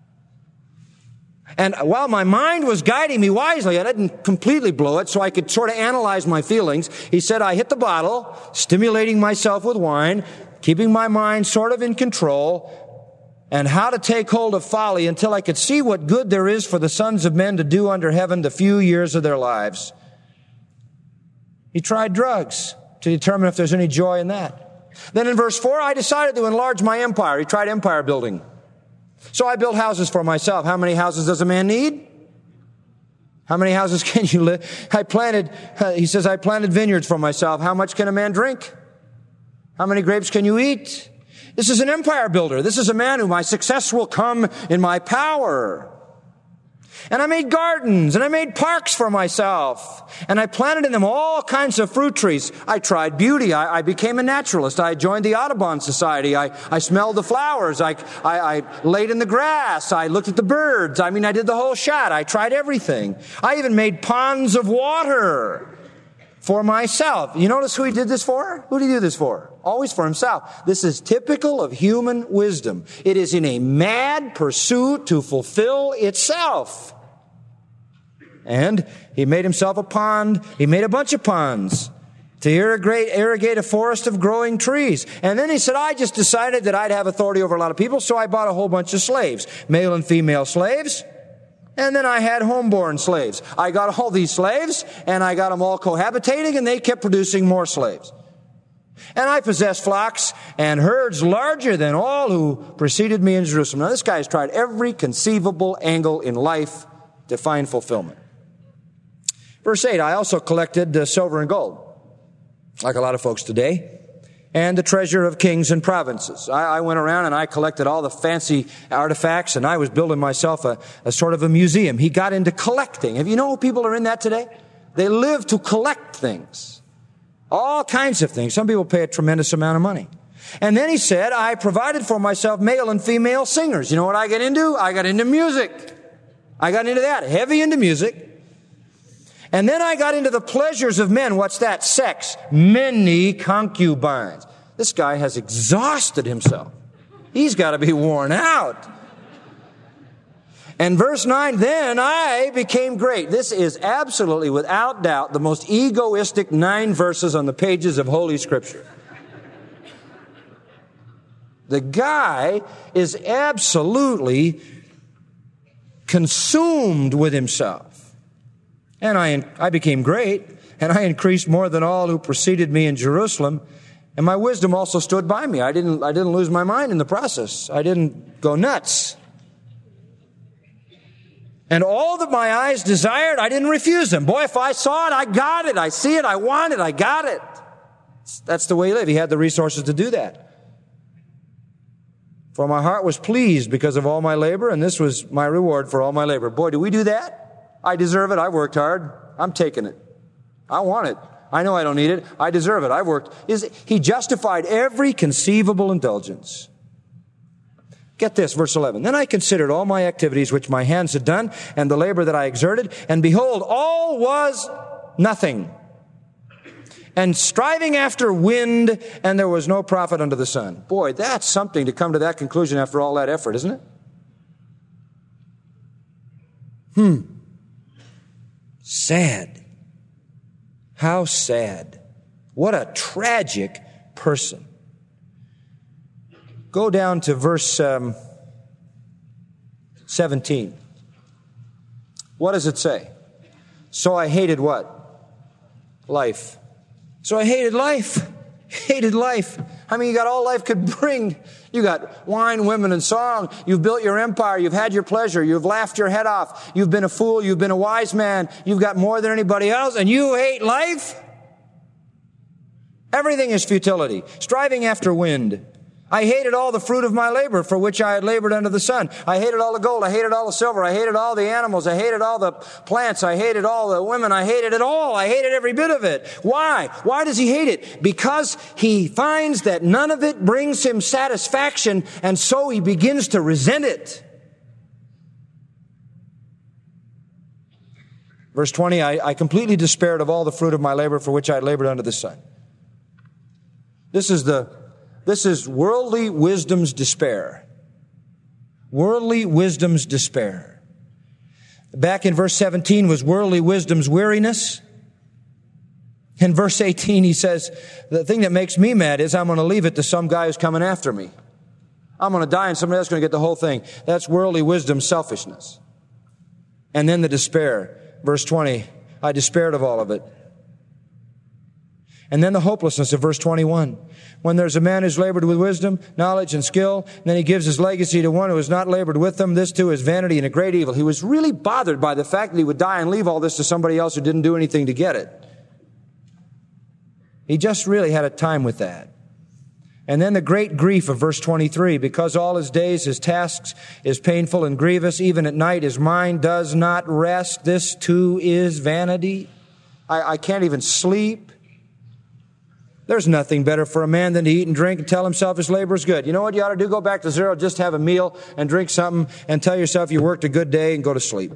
And while my mind was guiding me wisely, I didn't completely blow it, so I could sort of analyze my feelings. He said, I hit the bottle, stimulating myself with wine, keeping my mind sort of in control, and how to take hold of folly until I could see what good there is for the sons of men to do under heaven the few years of their lives. He tried drugs to determine if there's any joy in that. Then in verse 4, I decided to enlarge my empire. He tried empire building. So I built houses for myself. How many houses does a man need? How many houses can you live? He says, I planted vineyards for myself. How much can a man drink? How many grapes can you eat? This is an empire builder. This is a man who my success will come in my power. And I made gardens, and I made parks for myself, and I planted in them all kinds of fruit trees. I tried beauty. I became a naturalist. I joined the Audubon Society. I smelled the flowers. I laid in the grass. I looked at the birds. I did the whole shot. I tried everything. I even made ponds of water for myself. You notice who he did this for? Who did he do this for? Always for himself. This is typical of human wisdom. It is in a mad pursuit to fulfill itself. And he made himself a pond. He made a bunch of ponds to irrigate a forest of growing trees. And then he said, I just decided that I'd have authority over a lot of people, so I bought a whole bunch of slaves, male and female slaves. And then I had homeborn slaves. I got all these slaves, and I got them all cohabitating, and they kept producing more slaves. And I possessed flocks and herds larger than all who preceded me in Jerusalem. Now, this guy has tried every conceivable angle in life to find fulfillment. Verse 8, I also collected silver and gold, like a lot of folks today, and the treasure of kings and provinces. I went around and I collected all the fancy artifacts, and I was building myself a sort of a museum. He got into collecting. Have you know people are in that today? They live to collect things. All kinds of things. Some people pay a tremendous amount of money. And then he said, I provided for myself male and female singers. You know what I got into? I got into music. I got into that. Heavy into music. And then I got into the pleasures of men. What's that? Sex. Many concubines. This guy has exhausted himself. He's got to be worn out. And verse 9, then I became great. This is absolutely, without doubt, the most egoistic 9 verses on the pages of Holy Scripture. The guy is absolutely consumed with himself. And I became great, and I increased more than all who preceded me in Jerusalem. And my wisdom also stood by me. I didn't lose my mind in the process. I didn't go nuts. And all that my eyes desired, I didn't refuse them. Boy, if I saw it, I got it. I see it, I want it, I got it. That's the way he lived. He had the resources to do that. For my heart was pleased because of all my labor, and this was my reward for all my labor. Boy, do we do that? I deserve it. I worked hard. I'm taking it. I want it. I know I don't need it. I deserve it. I worked. He justified every conceivable indulgence. Get this, verse 11. Then I considered all my activities which my hands had done, and the labor that I exerted, and behold, all was nothing. And striving after wind, and there was no profit under the sun. Boy, that's something to come to that conclusion after all that effort, isn't it? Sad. How sad. What a tragic person. Go down to verse 17. What does it say? So I hated what? Life. So I hated life. Hated life. I mean, you got all life could bring. You got wine, women, and song. You've built your empire. You've had your pleasure. You've laughed your head off. You've been a fool. You've been a wise man. You've got more than anybody else, and you hate life? Everything is futility. Striving after wind. I hated all the fruit of my labor for which I had labored under the sun. I hated all the gold. I hated all the silver. I hated all the animals. I hated all the plants. I hated all the women. I hated it all. I hated every bit of it. Why? Why does he hate it? Because he finds that none of it brings him satisfaction, and so he begins to resent it. Verse 20, I completely despaired of all the fruit of my labor for which I had labored under the sun. This is worldly wisdom's despair. Worldly wisdom's despair. Back in verse 17 was worldly wisdom's weariness. In verse 18 he says, the thing that makes me mad is I'm going to leave it to some guy who's coming after me. I'm going to die and somebody else is going to get the whole thing. That's worldly wisdom's selfishness. And then the despair. Verse 20, I despaired of all of it. And then the hopelessness of verse 21. When there's a man who's labored with wisdom, knowledge, and skill, and then he gives his legacy to one who has not labored with them, this too is vanity and a great evil. He was really bothered by the fact that he would die and leave all this to somebody else who didn't do anything to get it. He just really had a time with that. And then the great grief of verse 23, because all his days, his tasks is painful and grievous, even at night his mind does not rest. This too is vanity. I can't even sleep. There's nothing better for a man than to eat and drink and tell himself his labor is good. You know what you ought to do? Go back to zero, just have a meal and drink something and tell yourself you worked a good day and go to sleep.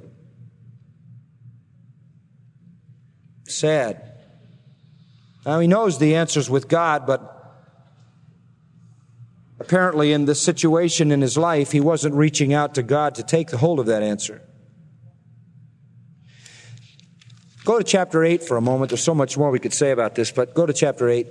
Sad. Now he knows the answer's with God, but apparently in this situation in his life, he wasn't reaching out to God to take the hold of that answer. Go to chapter 8 for a moment. There's so much more we could say about this, but go to chapter 8.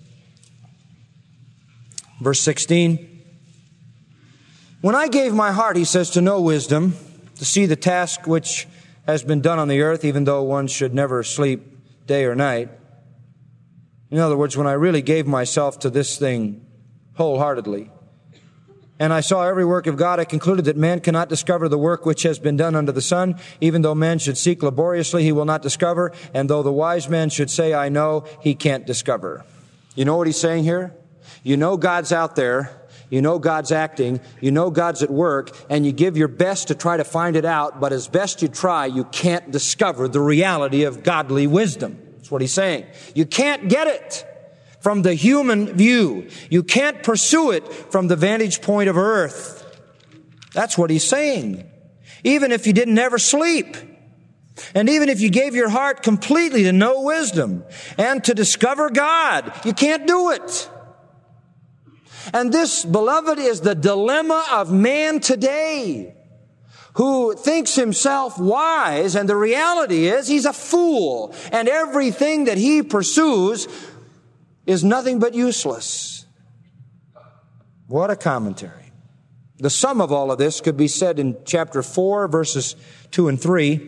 Verse 16. When I gave my heart, he says, to know wisdom, to see the task which has been done on the earth, even though one should never sleep day or night. In other words, when I really gave myself to this thing wholeheartedly, and I saw every work of God, I concluded that man cannot discover the work which has been done under the sun. Even though man should seek laboriously, he will not discover. And though the wise man should say, I know, he can't discover. You know what he's saying here? You know God's out there. You know God's acting. You know God's at work. And you give your best to try to find it out. But as best you try, you can't discover the reality of godly wisdom. That's what he's saying. You can't get it from the human view. You can't pursue it from the vantage point of earth. That's what he's saying. Even if you didn't ever sleep, and even if you gave your heart completely to know wisdom and to discover God, you can't do it. And this, beloved, is the dilemma of man today, who thinks himself wise, and the reality is he's a fool, and everything that he pursues is nothing but useless. What a commentary. The sum of all of this could be said in chapter 4, verses 2 and 3.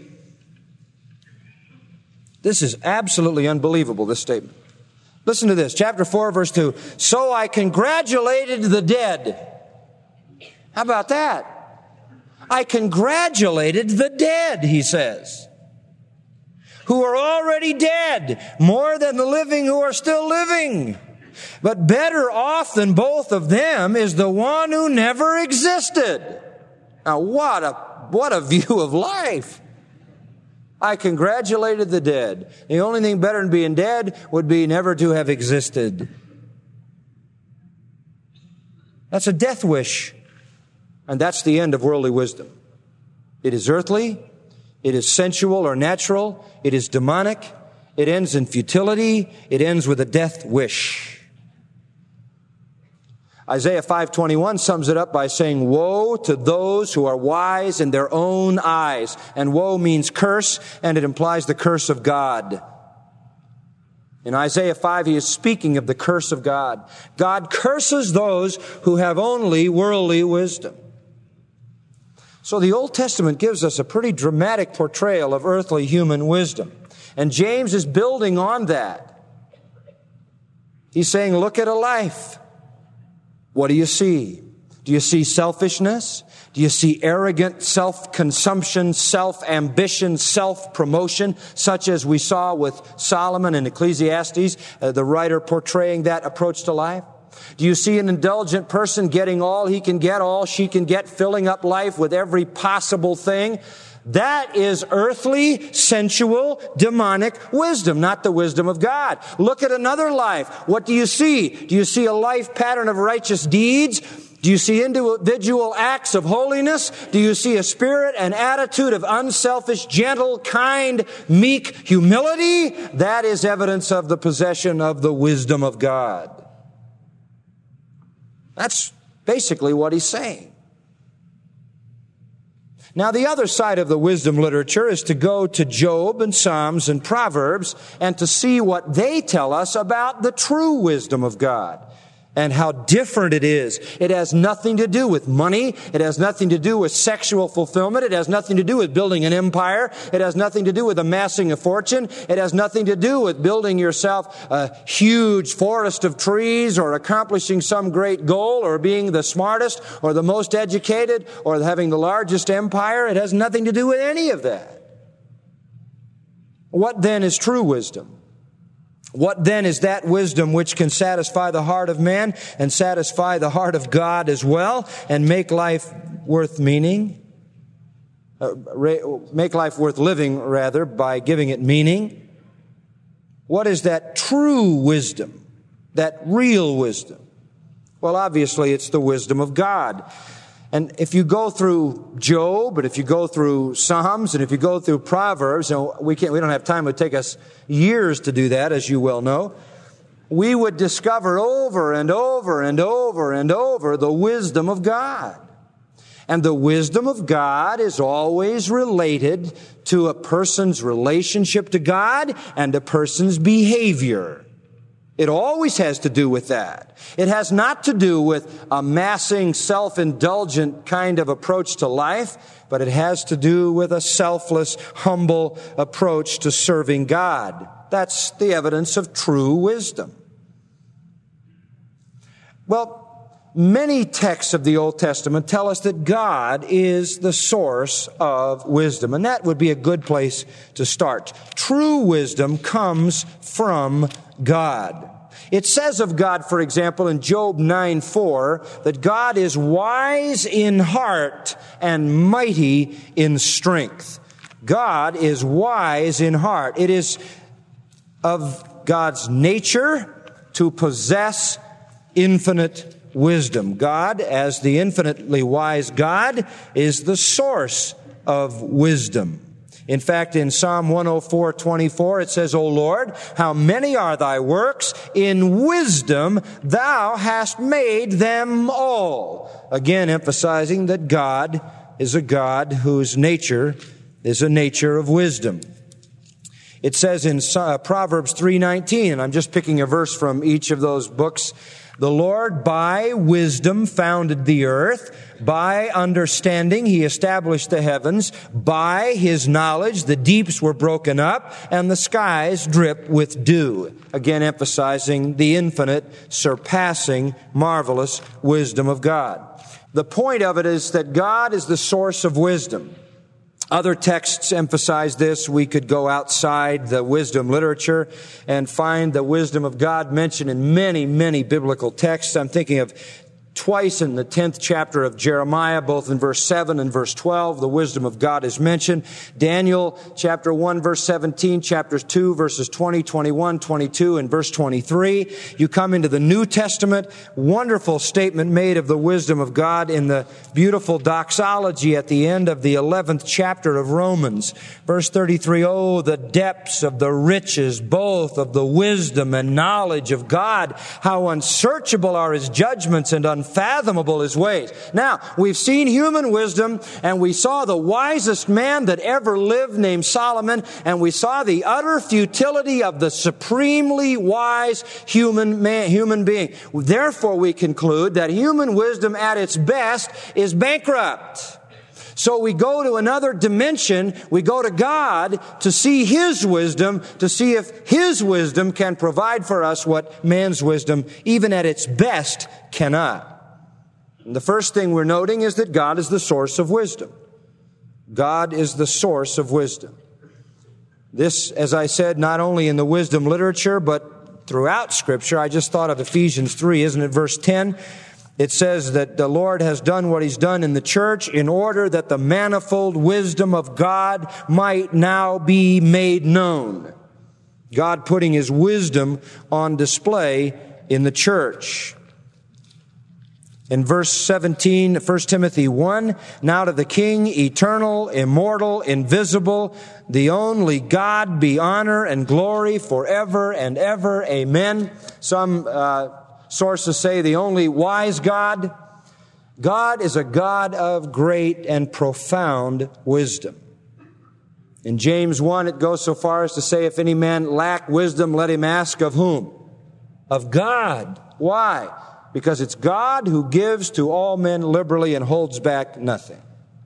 This is absolutely unbelievable, this statement. Listen to this, chapter 4, verse 2. So I congratulated the dead. How about that? I congratulated the dead, he says, who are already dead, more than the living who are still living. But better off than both of them is the one who never existed. Now what a view of life. I congratulated the dead. The only thing better than being dead would be never to have existed. That's a death wish. And that's the end of worldly wisdom. It is earthly, it is sensual or natural, it is demonic, it ends in futility, it ends with a death wish. Isaiah 5:21 sums it up by saying, woe to those who are wise in their own eyes. And woe means curse, and it implies the curse of God. In Isaiah 5, he is speaking of the curse of God. God curses those who have only worldly wisdom. So the Old Testament gives us a pretty dramatic portrayal of earthly human wisdom. And James is building on that. He's saying, look at a life. What do you see? Do you see selfishness? Do you see arrogant self-consumption, self-ambition, self-promotion, such as we saw with Solomon in Ecclesiastes, the writer portraying that approach to life? Do you see an indulgent person getting all he can get, all she can get, filling up life with every possible thing? That is earthly, sensual, demonic wisdom, not the wisdom of God. Look at another life. What do you see? Do you see a life pattern of righteous deeds? Do you see individual acts of holiness? Do you see a spirit and attitude of unselfish, gentle, kind, meek humility? That is evidence of the possession of the wisdom of God. That's basically what he's saying. Now, the other side of the wisdom literature is to go to Job and Psalms and Proverbs and to see what they tell us about the true wisdom of God and how different it is. It has nothing to do with money. It has nothing to do with sexual fulfillment. It has nothing to do with building an empire. It has nothing to do with amassing a fortune. It has nothing to do with building yourself a huge forest of trees or accomplishing some great goal or being the smartest or the most educated or having the largest empire. It has nothing to do with any of that. What then is true wisdom? What then is that wisdom which can satisfy the heart of man and satisfy the heart of God as well and make life worth meaning? Make life worth living, rather, by giving it meaning? What is that true wisdom? That real wisdom? Well, obviously, it's the wisdom of God. And if you go through Job, and if you go through Psalms, and if you go through Proverbs, we don't have time. It would take us years to do that, as you well know. We would discover over and over and over and over the wisdom of God. And the wisdom of God is always related to a person's relationship to God and a person's behavior. It always has to do with that. It has not to do with amassing self-indulgent kind of approach to life, but it has to do with a selfless, humble approach to serving God. That's the evidence of true wisdom. Well, many texts of the Old Testament tell us that God is the source of wisdom, and that would be a good place to start. True wisdom comes from God. It says of God, for example, in Job 9:4, that God is wise in heart and mighty in strength. God is wise in heart. It is of God's nature to possess infinite wisdom. God, as the infinitely wise God, is the source of wisdom. In fact, in Psalm 104:24, it says, O Lord, how many are thy works? In wisdom thou hast made them all. Again, emphasizing that God is a God whose nature is a nature of wisdom. It says in Proverbs 3:19, and I'm just picking a verse from each of those books, the Lord by wisdom founded the earth. By understanding he established the heavens. By his knowledge the deeps were broken up and the skies drip with dew. Again emphasizing the infinite, surpassing, marvelous wisdom of God. The point of it is that God is the source of wisdom. Other texts emphasize this. We could go outside the wisdom literature and find the wisdom of God mentioned in many, many biblical texts. I'm thinking of Twice in the 10th chapter of Jeremiah, both in verse 7 and verse 12, the wisdom of God is mentioned. Daniel chapter 1, verse 17, chapter 2, verses 20, 21, 22, and verse 23. You come into the New Testament, wonderful statement made of the wisdom of God in the beautiful doxology at the end of the 11th chapter of Romans. Verse 33, oh, the depths of the riches, both of the wisdom and knowledge of God. How unsearchable are His judgments and unfathomable His ways. Now, we've seen human wisdom, and we saw the wisest man that ever lived named Solomon, and we saw the utter futility of the supremely wise human being. Therefore, we conclude that human wisdom at its best is bankrupt. So we go to another dimension, we go to God to see His wisdom, to see if His wisdom can provide for us what man's wisdom, even at its best, cannot. And the first thing we're noting is that God is the source of wisdom. God is the source of wisdom. This, as I said, not only in the wisdom literature, but throughout Scripture. I just thought of Ephesians 3, isn't it? Verse 10. It says that the Lord has done what He's done in the church in order that the manifold wisdom of God might now be made known. God putting His wisdom on display in the church. In verse 17, 1 Timothy 1, now to the King, eternal, immortal, invisible, the only God, be honor and glory forever and ever. Amen. Some sources say the only wise God. God is a God of great and profound wisdom. In James 1, it goes so far as to say, if any man lack wisdom, let him ask of whom? Of God. Why? Because it's God who gives to all men liberally and holds back nothing.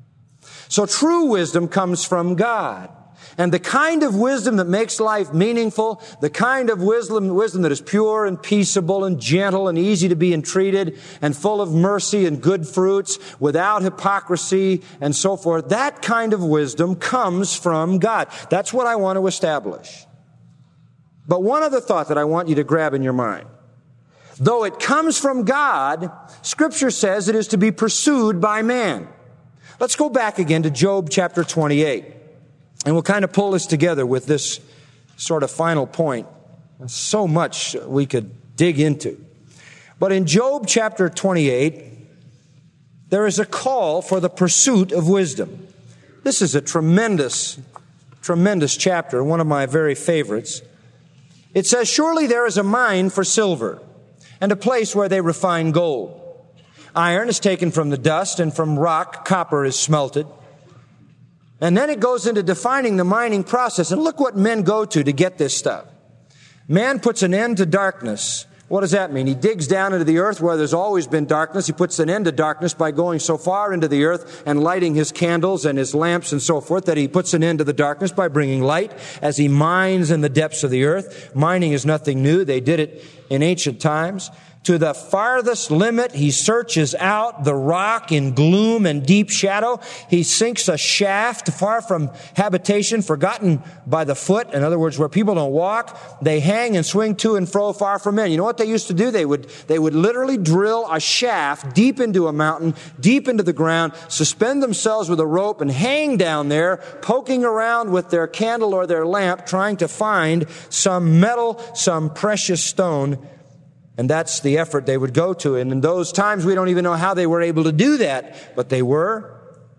So true wisdom comes from God. And the kind of wisdom that makes life meaningful, the kind of wisdom that is pure and peaceable and gentle and easy to be entreated and full of mercy and good fruits, without hypocrisy and so forth, that kind of wisdom comes from God. That's what I want to establish. But one other thought that I want you to grab in your mind. Though it comes from God, Scripture says it is to be pursued by man. Let's go back again to Job chapter 28. And we'll kind of pull this together with this sort of final point. There's so much we could dig into. But in Job chapter 28, there is a call for the pursuit of wisdom. This is a tremendous, tremendous chapter, one of my very favorites. It says, surely there is a mine for silver, and a place where they refine gold. Iron is taken from the dust, and from rock copper is smelted. And then it goes into defining the mining process. And look what men go to get this stuff. Man puts an end to darkness. What does that mean? He digs down into the earth where there's always been darkness. He puts an end to darkness by going so far into the earth and lighting his candles and his lamps and so forth that he puts an end to the darkness by bringing light as he mines in the depths of the earth. Mining is nothing new. They did it in ancient times. To the farthest limit, he searches out the rock in gloom and deep shadow. He sinks a shaft far from habitation, forgotten by the foot. In other words, where people don't walk. They hang and swing to and fro far from men. You know what they used to do? They would literally drill a shaft deep into a mountain, deep into the ground, suspend themselves with a rope and hang down there, poking around with their candle or their lamp, trying to find some metal, some precious stone. And that's the effort they would go to. And in those times, we don't even know how they were able to do that, but they were.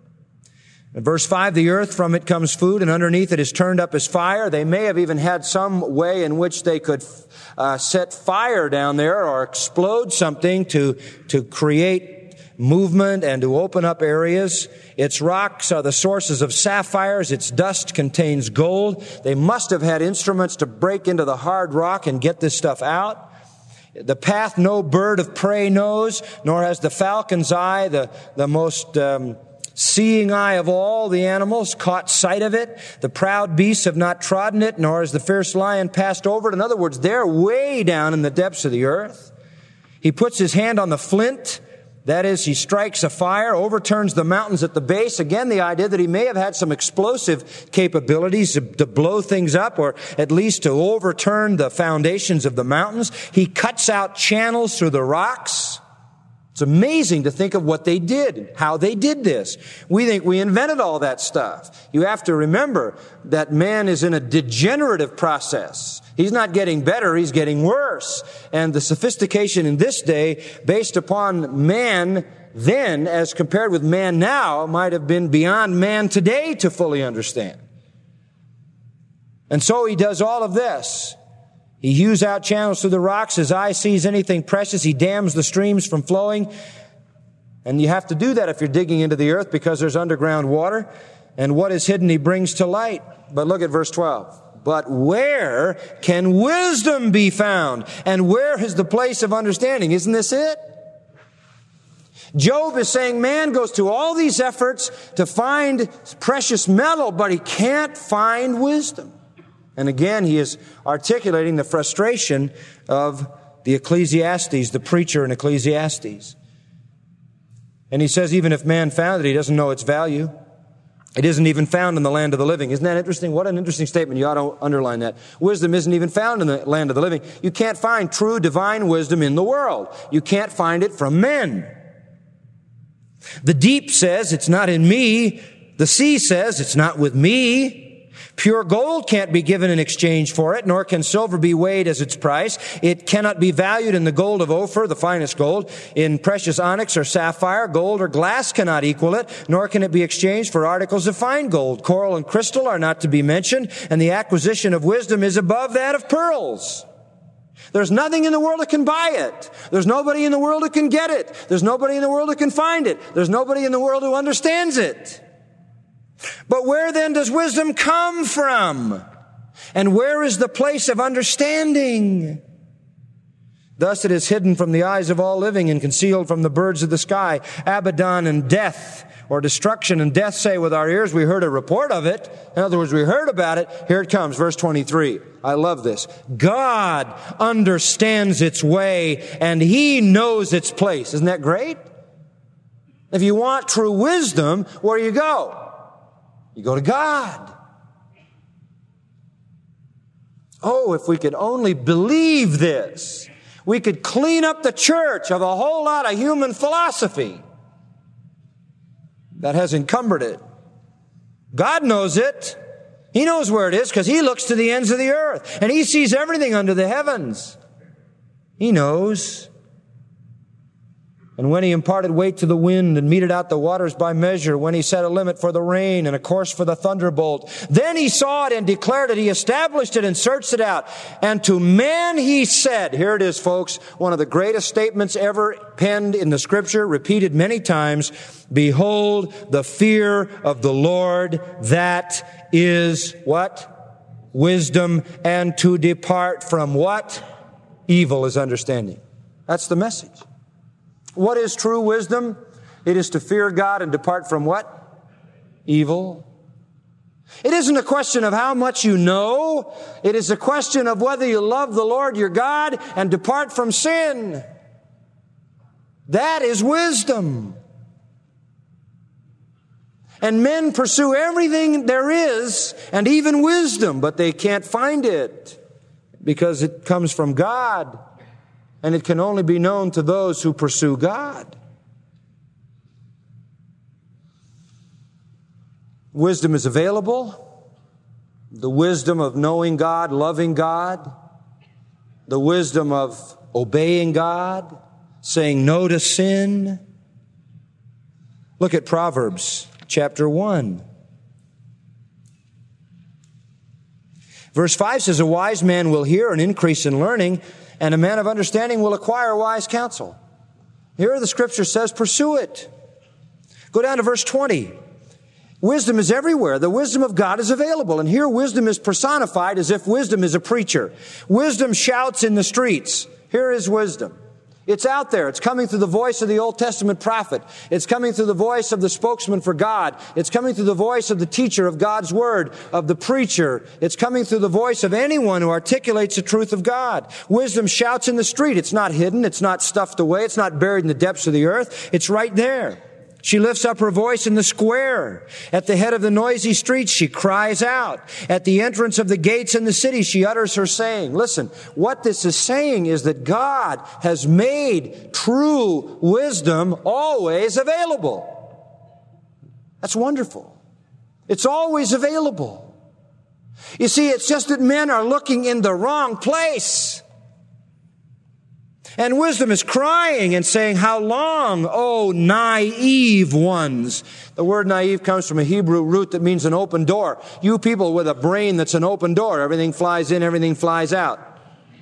In verse 5, the earth, from it comes food, and underneath it is turned up as fire. They may have even had some way in which they could set fire down there or explode something to create movement and to open up areas. Its rocks are the sources of sapphires. Its dust contains gold. They must have had instruments to break into the hard rock and get this stuff out. The path no bird of prey knows, nor has the falcon's eye, the most seeing eye of all the animals, caught sight of it. The proud beasts have not trodden it, nor has the fierce lion passed over it. In other words, they're way down in the depths of the earth. He puts his hand on the flint. That is, he strikes a fire, overturns the mountains at the base. Again, the idea that he may have had some explosive capabilities to blow things up, or at least to overturn the foundations of the mountains. He cuts out channels through the rocks. It's It's amazing to think of what they did, how they did this. We think we invented all that stuff. You have to remember that man is in a degenerative process. He's not getting better, he's getting worse. And the sophistication in this day, based upon man then as compared with man now, might have been beyond man today to fully understand. And so he does all of this. He hews out channels through the rocks. His eye sees anything precious. He dams the streams from flowing. And you have to do that if you're digging into the earth because there's underground water. And what is hidden he brings to light. But look at verse 12. But where can wisdom be found? And where is the place of understanding? Isn't this it? Job is saying man goes to all these efforts to find precious metal, but he can't find wisdom. And again, he is articulating the frustration of the Ecclesiastes, the preacher in Ecclesiastes. And he says even if man found it, he doesn't know its value. It isn't even found in the land of the living. Isn't that interesting? What an interesting statement. You ought to underline that. Wisdom isn't even found in the land of the living. You can't find true divine wisdom in the world. You can't find it from men. The deep says, it's not in me. The sea says, it's not with me. Pure gold can't be given in exchange for it, nor can silver be weighed as its price. It cannot be valued in the gold of Ophir, the finest gold, in precious onyx or sapphire. Gold or glass cannot equal it, nor can it be exchanged for articles of fine gold. Coral and crystal are not to be mentioned, and the acquisition of wisdom is above that of pearls. There's nothing in the world that can buy it. There's nobody in the world who can get it. There's nobody in the world who can find it. There's nobody in the world who understands it. But where then does wisdom come from? And where is the place of understanding? Thus it is hidden from the eyes of all living and concealed from the birds of the sky. Abaddon and death, or destruction and death, say with our ears, we heard a report of it. In other words, we heard about it. Here it comes, verse 23. I love this. God understands its way, and He knows its place. Isn't that great? If you want true wisdom, where do you go? You go to God. Oh, if we could only believe this, we could clean up the church of a whole lot of human philosophy that has encumbered it. God knows it. He knows where it is because He looks to the ends of the earth and He sees everything under the heavens. He knows. And when He imparted weight to the wind and meted out the waters by measure, when He set a limit for the rain and a course for the thunderbolt, then He saw it and declared it. He established it and searched it out. And to man He said, here it is, folks, one of the greatest statements ever penned in the Scripture, repeated many times, behold, the fear of the Lord, that is what? Wisdom, and to depart from what? Evil is understanding. That's the message. What is true wisdom? It is to fear God and depart from what? Evil. It isn't a question of how much you know. It is a question of whether you love the Lord your God and depart from sin. That is wisdom. And men pursue everything there is, and even wisdom, but they can't find it because it comes from God. And it can only be known to those who pursue God. Wisdom is available. The wisdom of knowing God, loving God. The wisdom of obeying God, saying no to sin. Look at Proverbs chapter 1. Verse 5 says, a wise man will hear and increase in learning, and a man of understanding will acquire wise counsel. Here the Scripture says, pursue it. Go down to verse 20. Wisdom is everywhere. The wisdom of God is available. And here wisdom is personified as if wisdom is a preacher. Wisdom shouts in the streets. Here is wisdom. It's out there. It's coming through the voice of the Old Testament prophet. It's coming through the voice of the spokesman for God. It's coming through the voice of the teacher of God's Word, of the preacher. It's coming through the voice of anyone who articulates the truth of God. Wisdom shouts in the street. It's not hidden. It's not stuffed away. It's not buried in the depths of the earth. It's right there. She lifts up her voice in the square. At the head of the noisy streets, she cries out. At the entrance of the gates in the city, she utters her saying. Listen, what this is saying is that God has made true wisdom always available. That's wonderful. It's always available. You see, it's just that men are looking in the wrong place. And wisdom is crying and saying, how long, O naive ones? The word naive comes from a Hebrew root that means an open door. You people with a brain that's an open door. Everything flies in, everything flies out.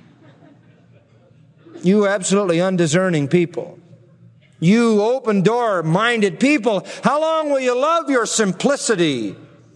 You absolutely undiscerning people. You open door minded people. How long will you love your simplicity?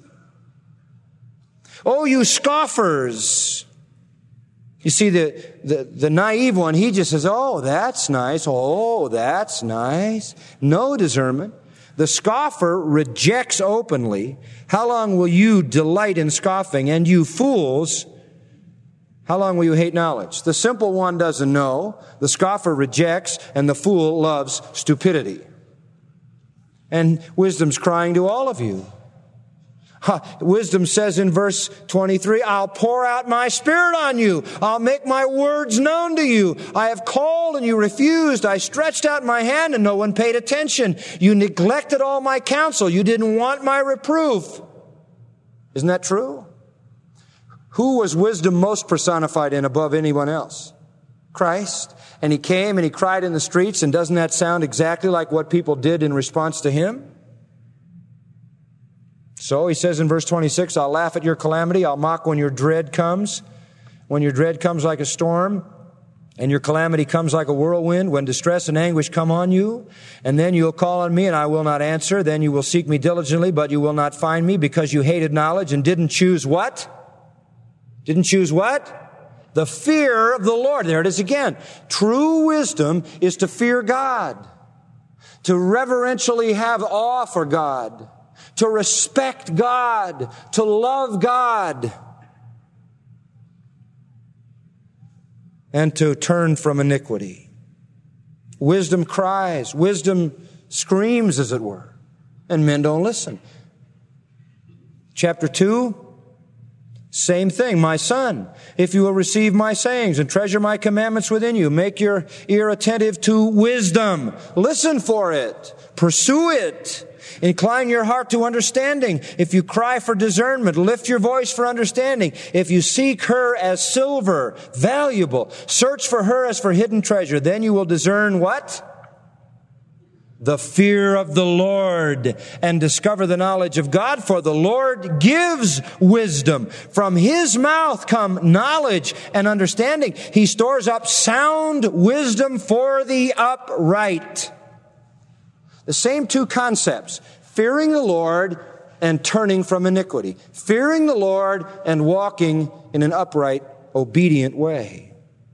Oh, you scoffers. You see, the naive one, he just says, oh, that's nice. Oh, that's nice. No discernment. The scoffer rejects openly. How long will you delight in scoffing? And you fools, how long will you hate knowledge? The simple one doesn't know. The scoffer rejects, and the fool loves stupidity. And wisdom's crying to all of you. Wisdom says in verse 23, I'll pour out my spirit on you. I'll make my words known to you. I have called and you refused. I stretched out my hand and no one paid attention. You neglected all my counsel. You didn't want my reproof. Isn't that true? Who was wisdom most personified in above anyone else? Christ. And he came and he cried in the streets. And doesn't that sound exactly like what people did in response to him? So he says in verse 26, I'll laugh at your calamity. I'll mock when your dread comes. When your dread comes like a storm and your calamity comes like a whirlwind, when distress and anguish come on you, and then you'll call on me and I will not answer. Then you will seek me diligently, but you will not find me because you hated knowledge and didn't choose what? Didn't choose what? The fear of the Lord. There it is again. True wisdom is to fear God, to reverentially have awe for God, to respect God, to love God, and to turn from iniquity. Wisdom cries, wisdom screams, as it were, and men don't listen. Chapter 2, same thing. My son, if you will receive my sayings and treasure my commandments within you, make your ear attentive to wisdom. Listen for it. Pursue it. Incline your heart to understanding. If you cry for discernment, lift your voice for understanding. If you seek her as silver, valuable, search for her as for hidden treasure, then you will discern what? The fear of the Lord, and discover the knowledge of God, for the Lord gives wisdom. From his mouth come knowledge and understanding. He stores up sound wisdom for the upright. The same two concepts, fearing the Lord and turning from iniquity. Fearing the Lord and walking in an upright, obedient way.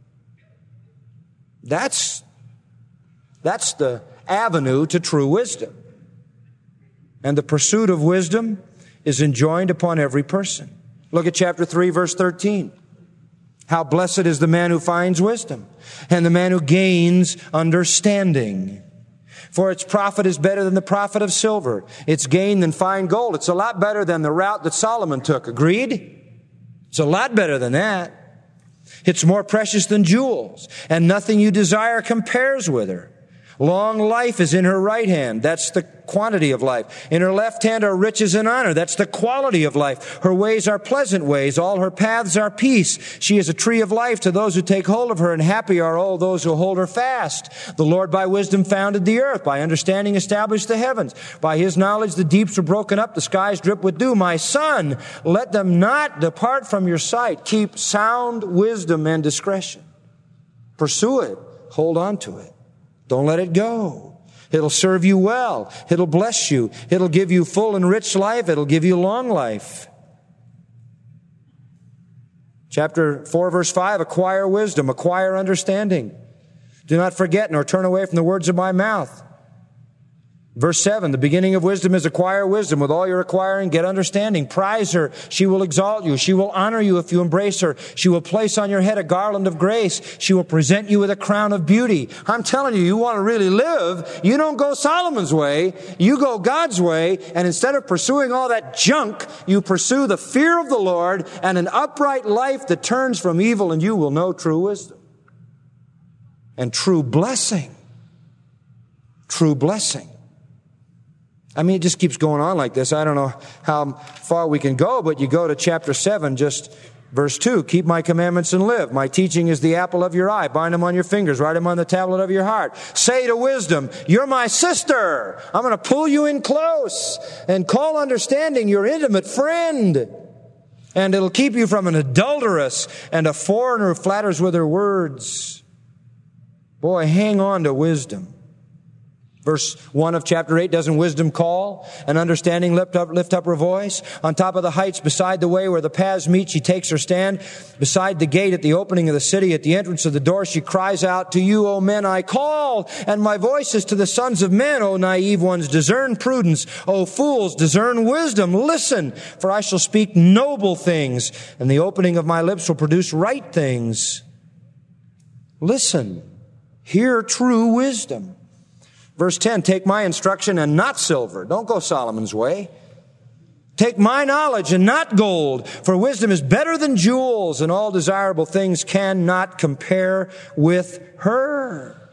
That's the avenue to true wisdom. And the pursuit of wisdom is enjoined upon every person. Look at chapter 3, verse 13. How blessed is the man who finds wisdom, and the man who gains understanding. For its profit is better than the profit of silver, its gain than fine gold. It's a lot better than the route that Solomon took. Agreed? It's a lot better than that. It's more precious than jewels, and nothing you desire compares with her. Long life is in her right hand. That's the quantity of life. In her left hand are riches and honor. That's the quality of life. Her ways are pleasant ways. All her paths are peace. She is a tree of life to those who take hold of her, and happy are all those who hold her fast. The Lord by wisdom founded the earth. By understanding established the heavens. By his knowledge the deeps were broken up. The skies drip with dew. My son, let them not depart from your sight. Keep sound wisdom and discretion. Pursue it. Hold on to it. Don't let it go. It'll serve you well. It'll bless you. It'll give you full and rich life. It'll give you long life. Chapter 4, verse 5, acquire wisdom, acquire understanding. Do not forget nor turn away from the words of my mouth. Verse 7, the beginning of wisdom is acquire wisdom. With all you're acquiring, get understanding. Prize her. She will exalt you. She will honor you if you embrace her. She will place on your head a garland of grace. She will present you with a crown of beauty. I'm telling you, you want to really live, you don't go Solomon's way. You go God's way. And instead of pursuing all that junk, you pursue the fear of the Lord and an upright life that turns from evil, and you will know true wisdom and true blessing. True blessing. I mean, it just keeps going on like this. I don't know how far we can go, but you go to chapter 7, just verse 2. Keep my commandments and live. My teaching is the apple of your eye. Bind them on your fingers. Write them on the tablet of your heart. Say to wisdom, you're my sister. I'm going to pull you in close. And call understanding your intimate friend. And it'll keep you from an adulteress and a foreigner who flatters with her words. Boy, hang on to wisdom. Verse 1 of chapter 8, doesn't wisdom call and understanding lift up her voice? On top of the heights beside the way where the paths meet, she takes her stand. Beside the gate at the opening of the city, at the entrance of the door, she cries out, to you, O men, I call, and my voice is to the sons of men, O naive ones, discern prudence. O fools, discern wisdom. Listen, for I shall speak noble things, and the opening of my lips will produce right things. Listen, hear true wisdom. Verse 10, take my instruction and not silver. Don't go Solomon's way. Take my knowledge and not gold, for wisdom is better than jewels, and all desirable things cannot compare with her.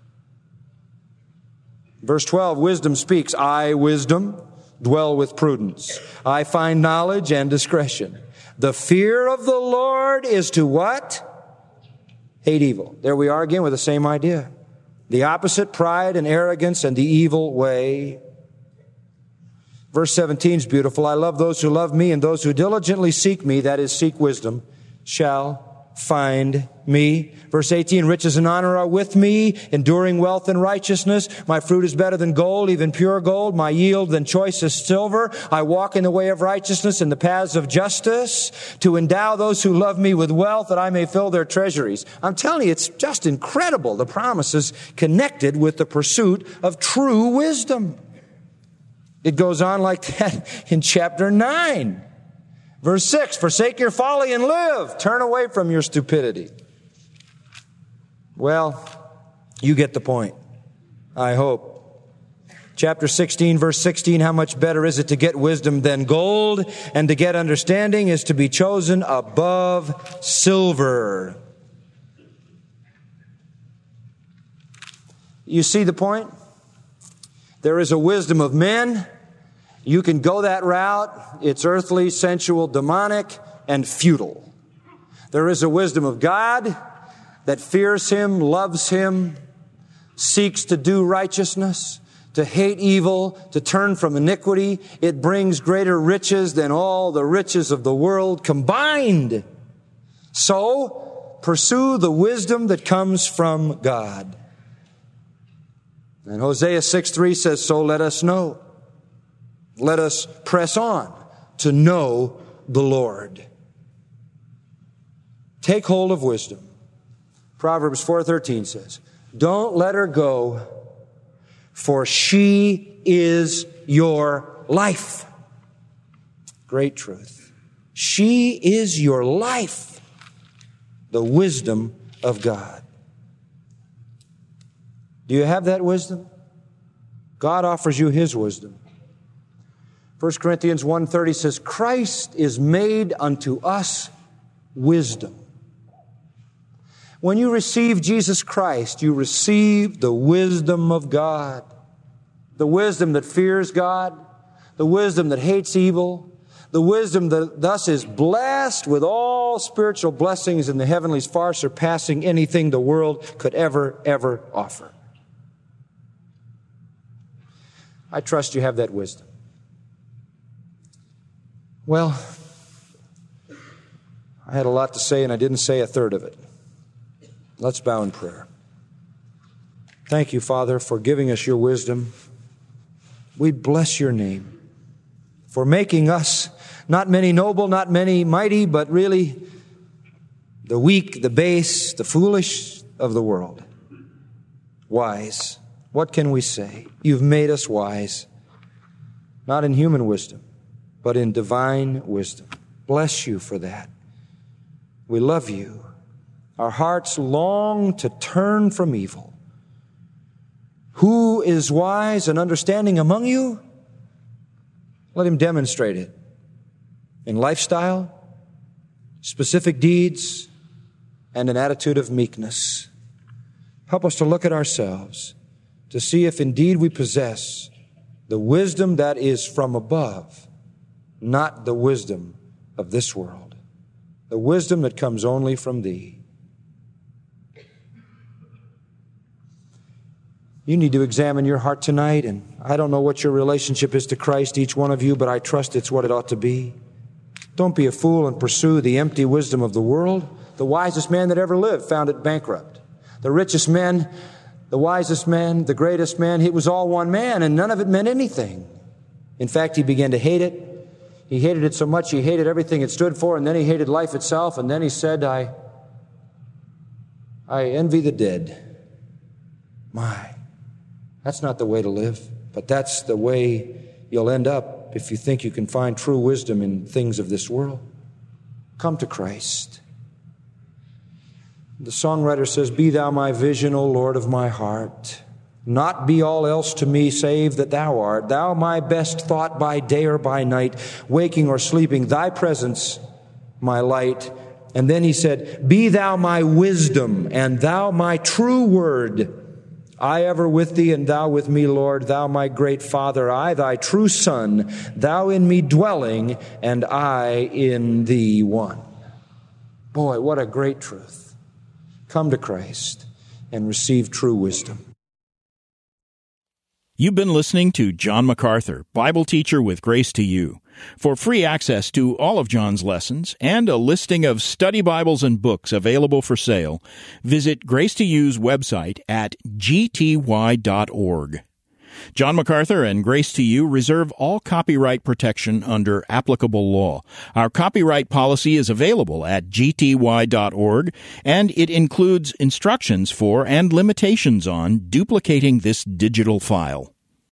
Verse 12, wisdom speaks, I, wisdom, dwell with prudence. I find knowledge and discretion. The fear of the Lord is to what? Hate evil. There we are again with the same idea. The opposite, pride and arrogance and the evil way. Verse 17 is beautiful. I love those who love me, and those who diligently seek me, that is, seek wisdom, shall find me. Verse 18, riches and honor are with me, enduring wealth and righteousness. My fruit is better than gold, even pure gold. My yield than choicest silver. I walk in the way of righteousness, in the paths of justice, to endow those who love me with wealth, that I may fill their treasuries. I'm telling you, it's just incredible, the promises connected with the pursuit of true wisdom. It goes on like that in chapter 9. Verse 6, forsake your folly and live. Turn away from your stupidity. Well, you get the point, I hope. Chapter 16, verse 16, how much better is it to get wisdom than gold, and to get understanding is to be chosen above silver. You see the point? There is a wisdom of men. You can go that route. It's earthly, sensual, demonic, and futile. There is a wisdom of God that fears Him, loves Him, seeks to do righteousness, to hate evil, to turn from iniquity. It brings greater riches than all the riches of the world combined. So, pursue the wisdom that comes from God. And Hosea 6:3 says, so let us know. Let us press on to know the Lord. Take hold of wisdom. Proverbs 4:13 says, don't let her go, for she is your life. Great truth. She is your life. The wisdom of God. Do you have that wisdom? God offers you His wisdom. 1 Corinthians 1:30 says, Christ is made unto us wisdom. When you receive Jesus Christ, you receive the wisdom of God. The wisdom that fears God, the wisdom that hates evil, the wisdom that thus is blessed with all spiritual blessings in the heavenlies, far surpassing anything the world could ever offer. I trust you have that wisdom. Well, I had a lot to say and I didn't say a third of it. Let's bow in prayer. Thank you, Father, for giving us your wisdom. We bless your name for making us not many noble, not many mighty, but really the weak, the base, the foolish of the world, wise What can we say? You've made us wise, not in human wisdom, but in divine wisdom. Bless you for that. We love you. Our hearts long to turn from evil. Who is wise and understanding among you? Let him demonstrate it in lifestyle, specific deeds, and an attitude of meekness. Help us to look at ourselves to see if indeed we possess the wisdom that is from above, not the wisdom of this world, the wisdom that comes only from Thee. You need to examine your heart tonight, and I don't know what your relationship is to Christ, each one of you, but I trust it's what it ought to be. Don't be a fool and pursue the empty wisdom of the world. The wisest man that ever lived found it bankrupt. The richest man, the wisest man, the greatest man, it was all one man, and none of it meant anything. In fact, he began to hate it. He hated it so much, he hated everything it stood for, and then he hated life itself, and then he said, I envy the dead. My, that's not the way to live, but that's the way you'll end up if you think you can find true wisdom in things of this world. Come to Christ. The songwriter says, Be thou my vision, O Lord of my heart. Not be all else to me save that thou art. Thou my best thought by day or by night, waking or sleeping, thy presence my light. And then he said, Be thou my wisdom, and thou my true word. I ever with thee, and thou with me, Lord. Thou my great Father, I thy true Son. Thou in me dwelling, and I in thee one. Boy, what a great truth. Come to Christ and receive true wisdom. You've been listening to John MacArthur, Bible teacher with Grace to You. For free access to all of John's lessons and a listing of study Bibles and books available for sale, visit Grace to You's website at gty.org. John MacArthur and Grace to You reserve all copyright protection under applicable law. Our copyright policy is available at gty.org, and it includes instructions for and limitations on duplicating this digital file.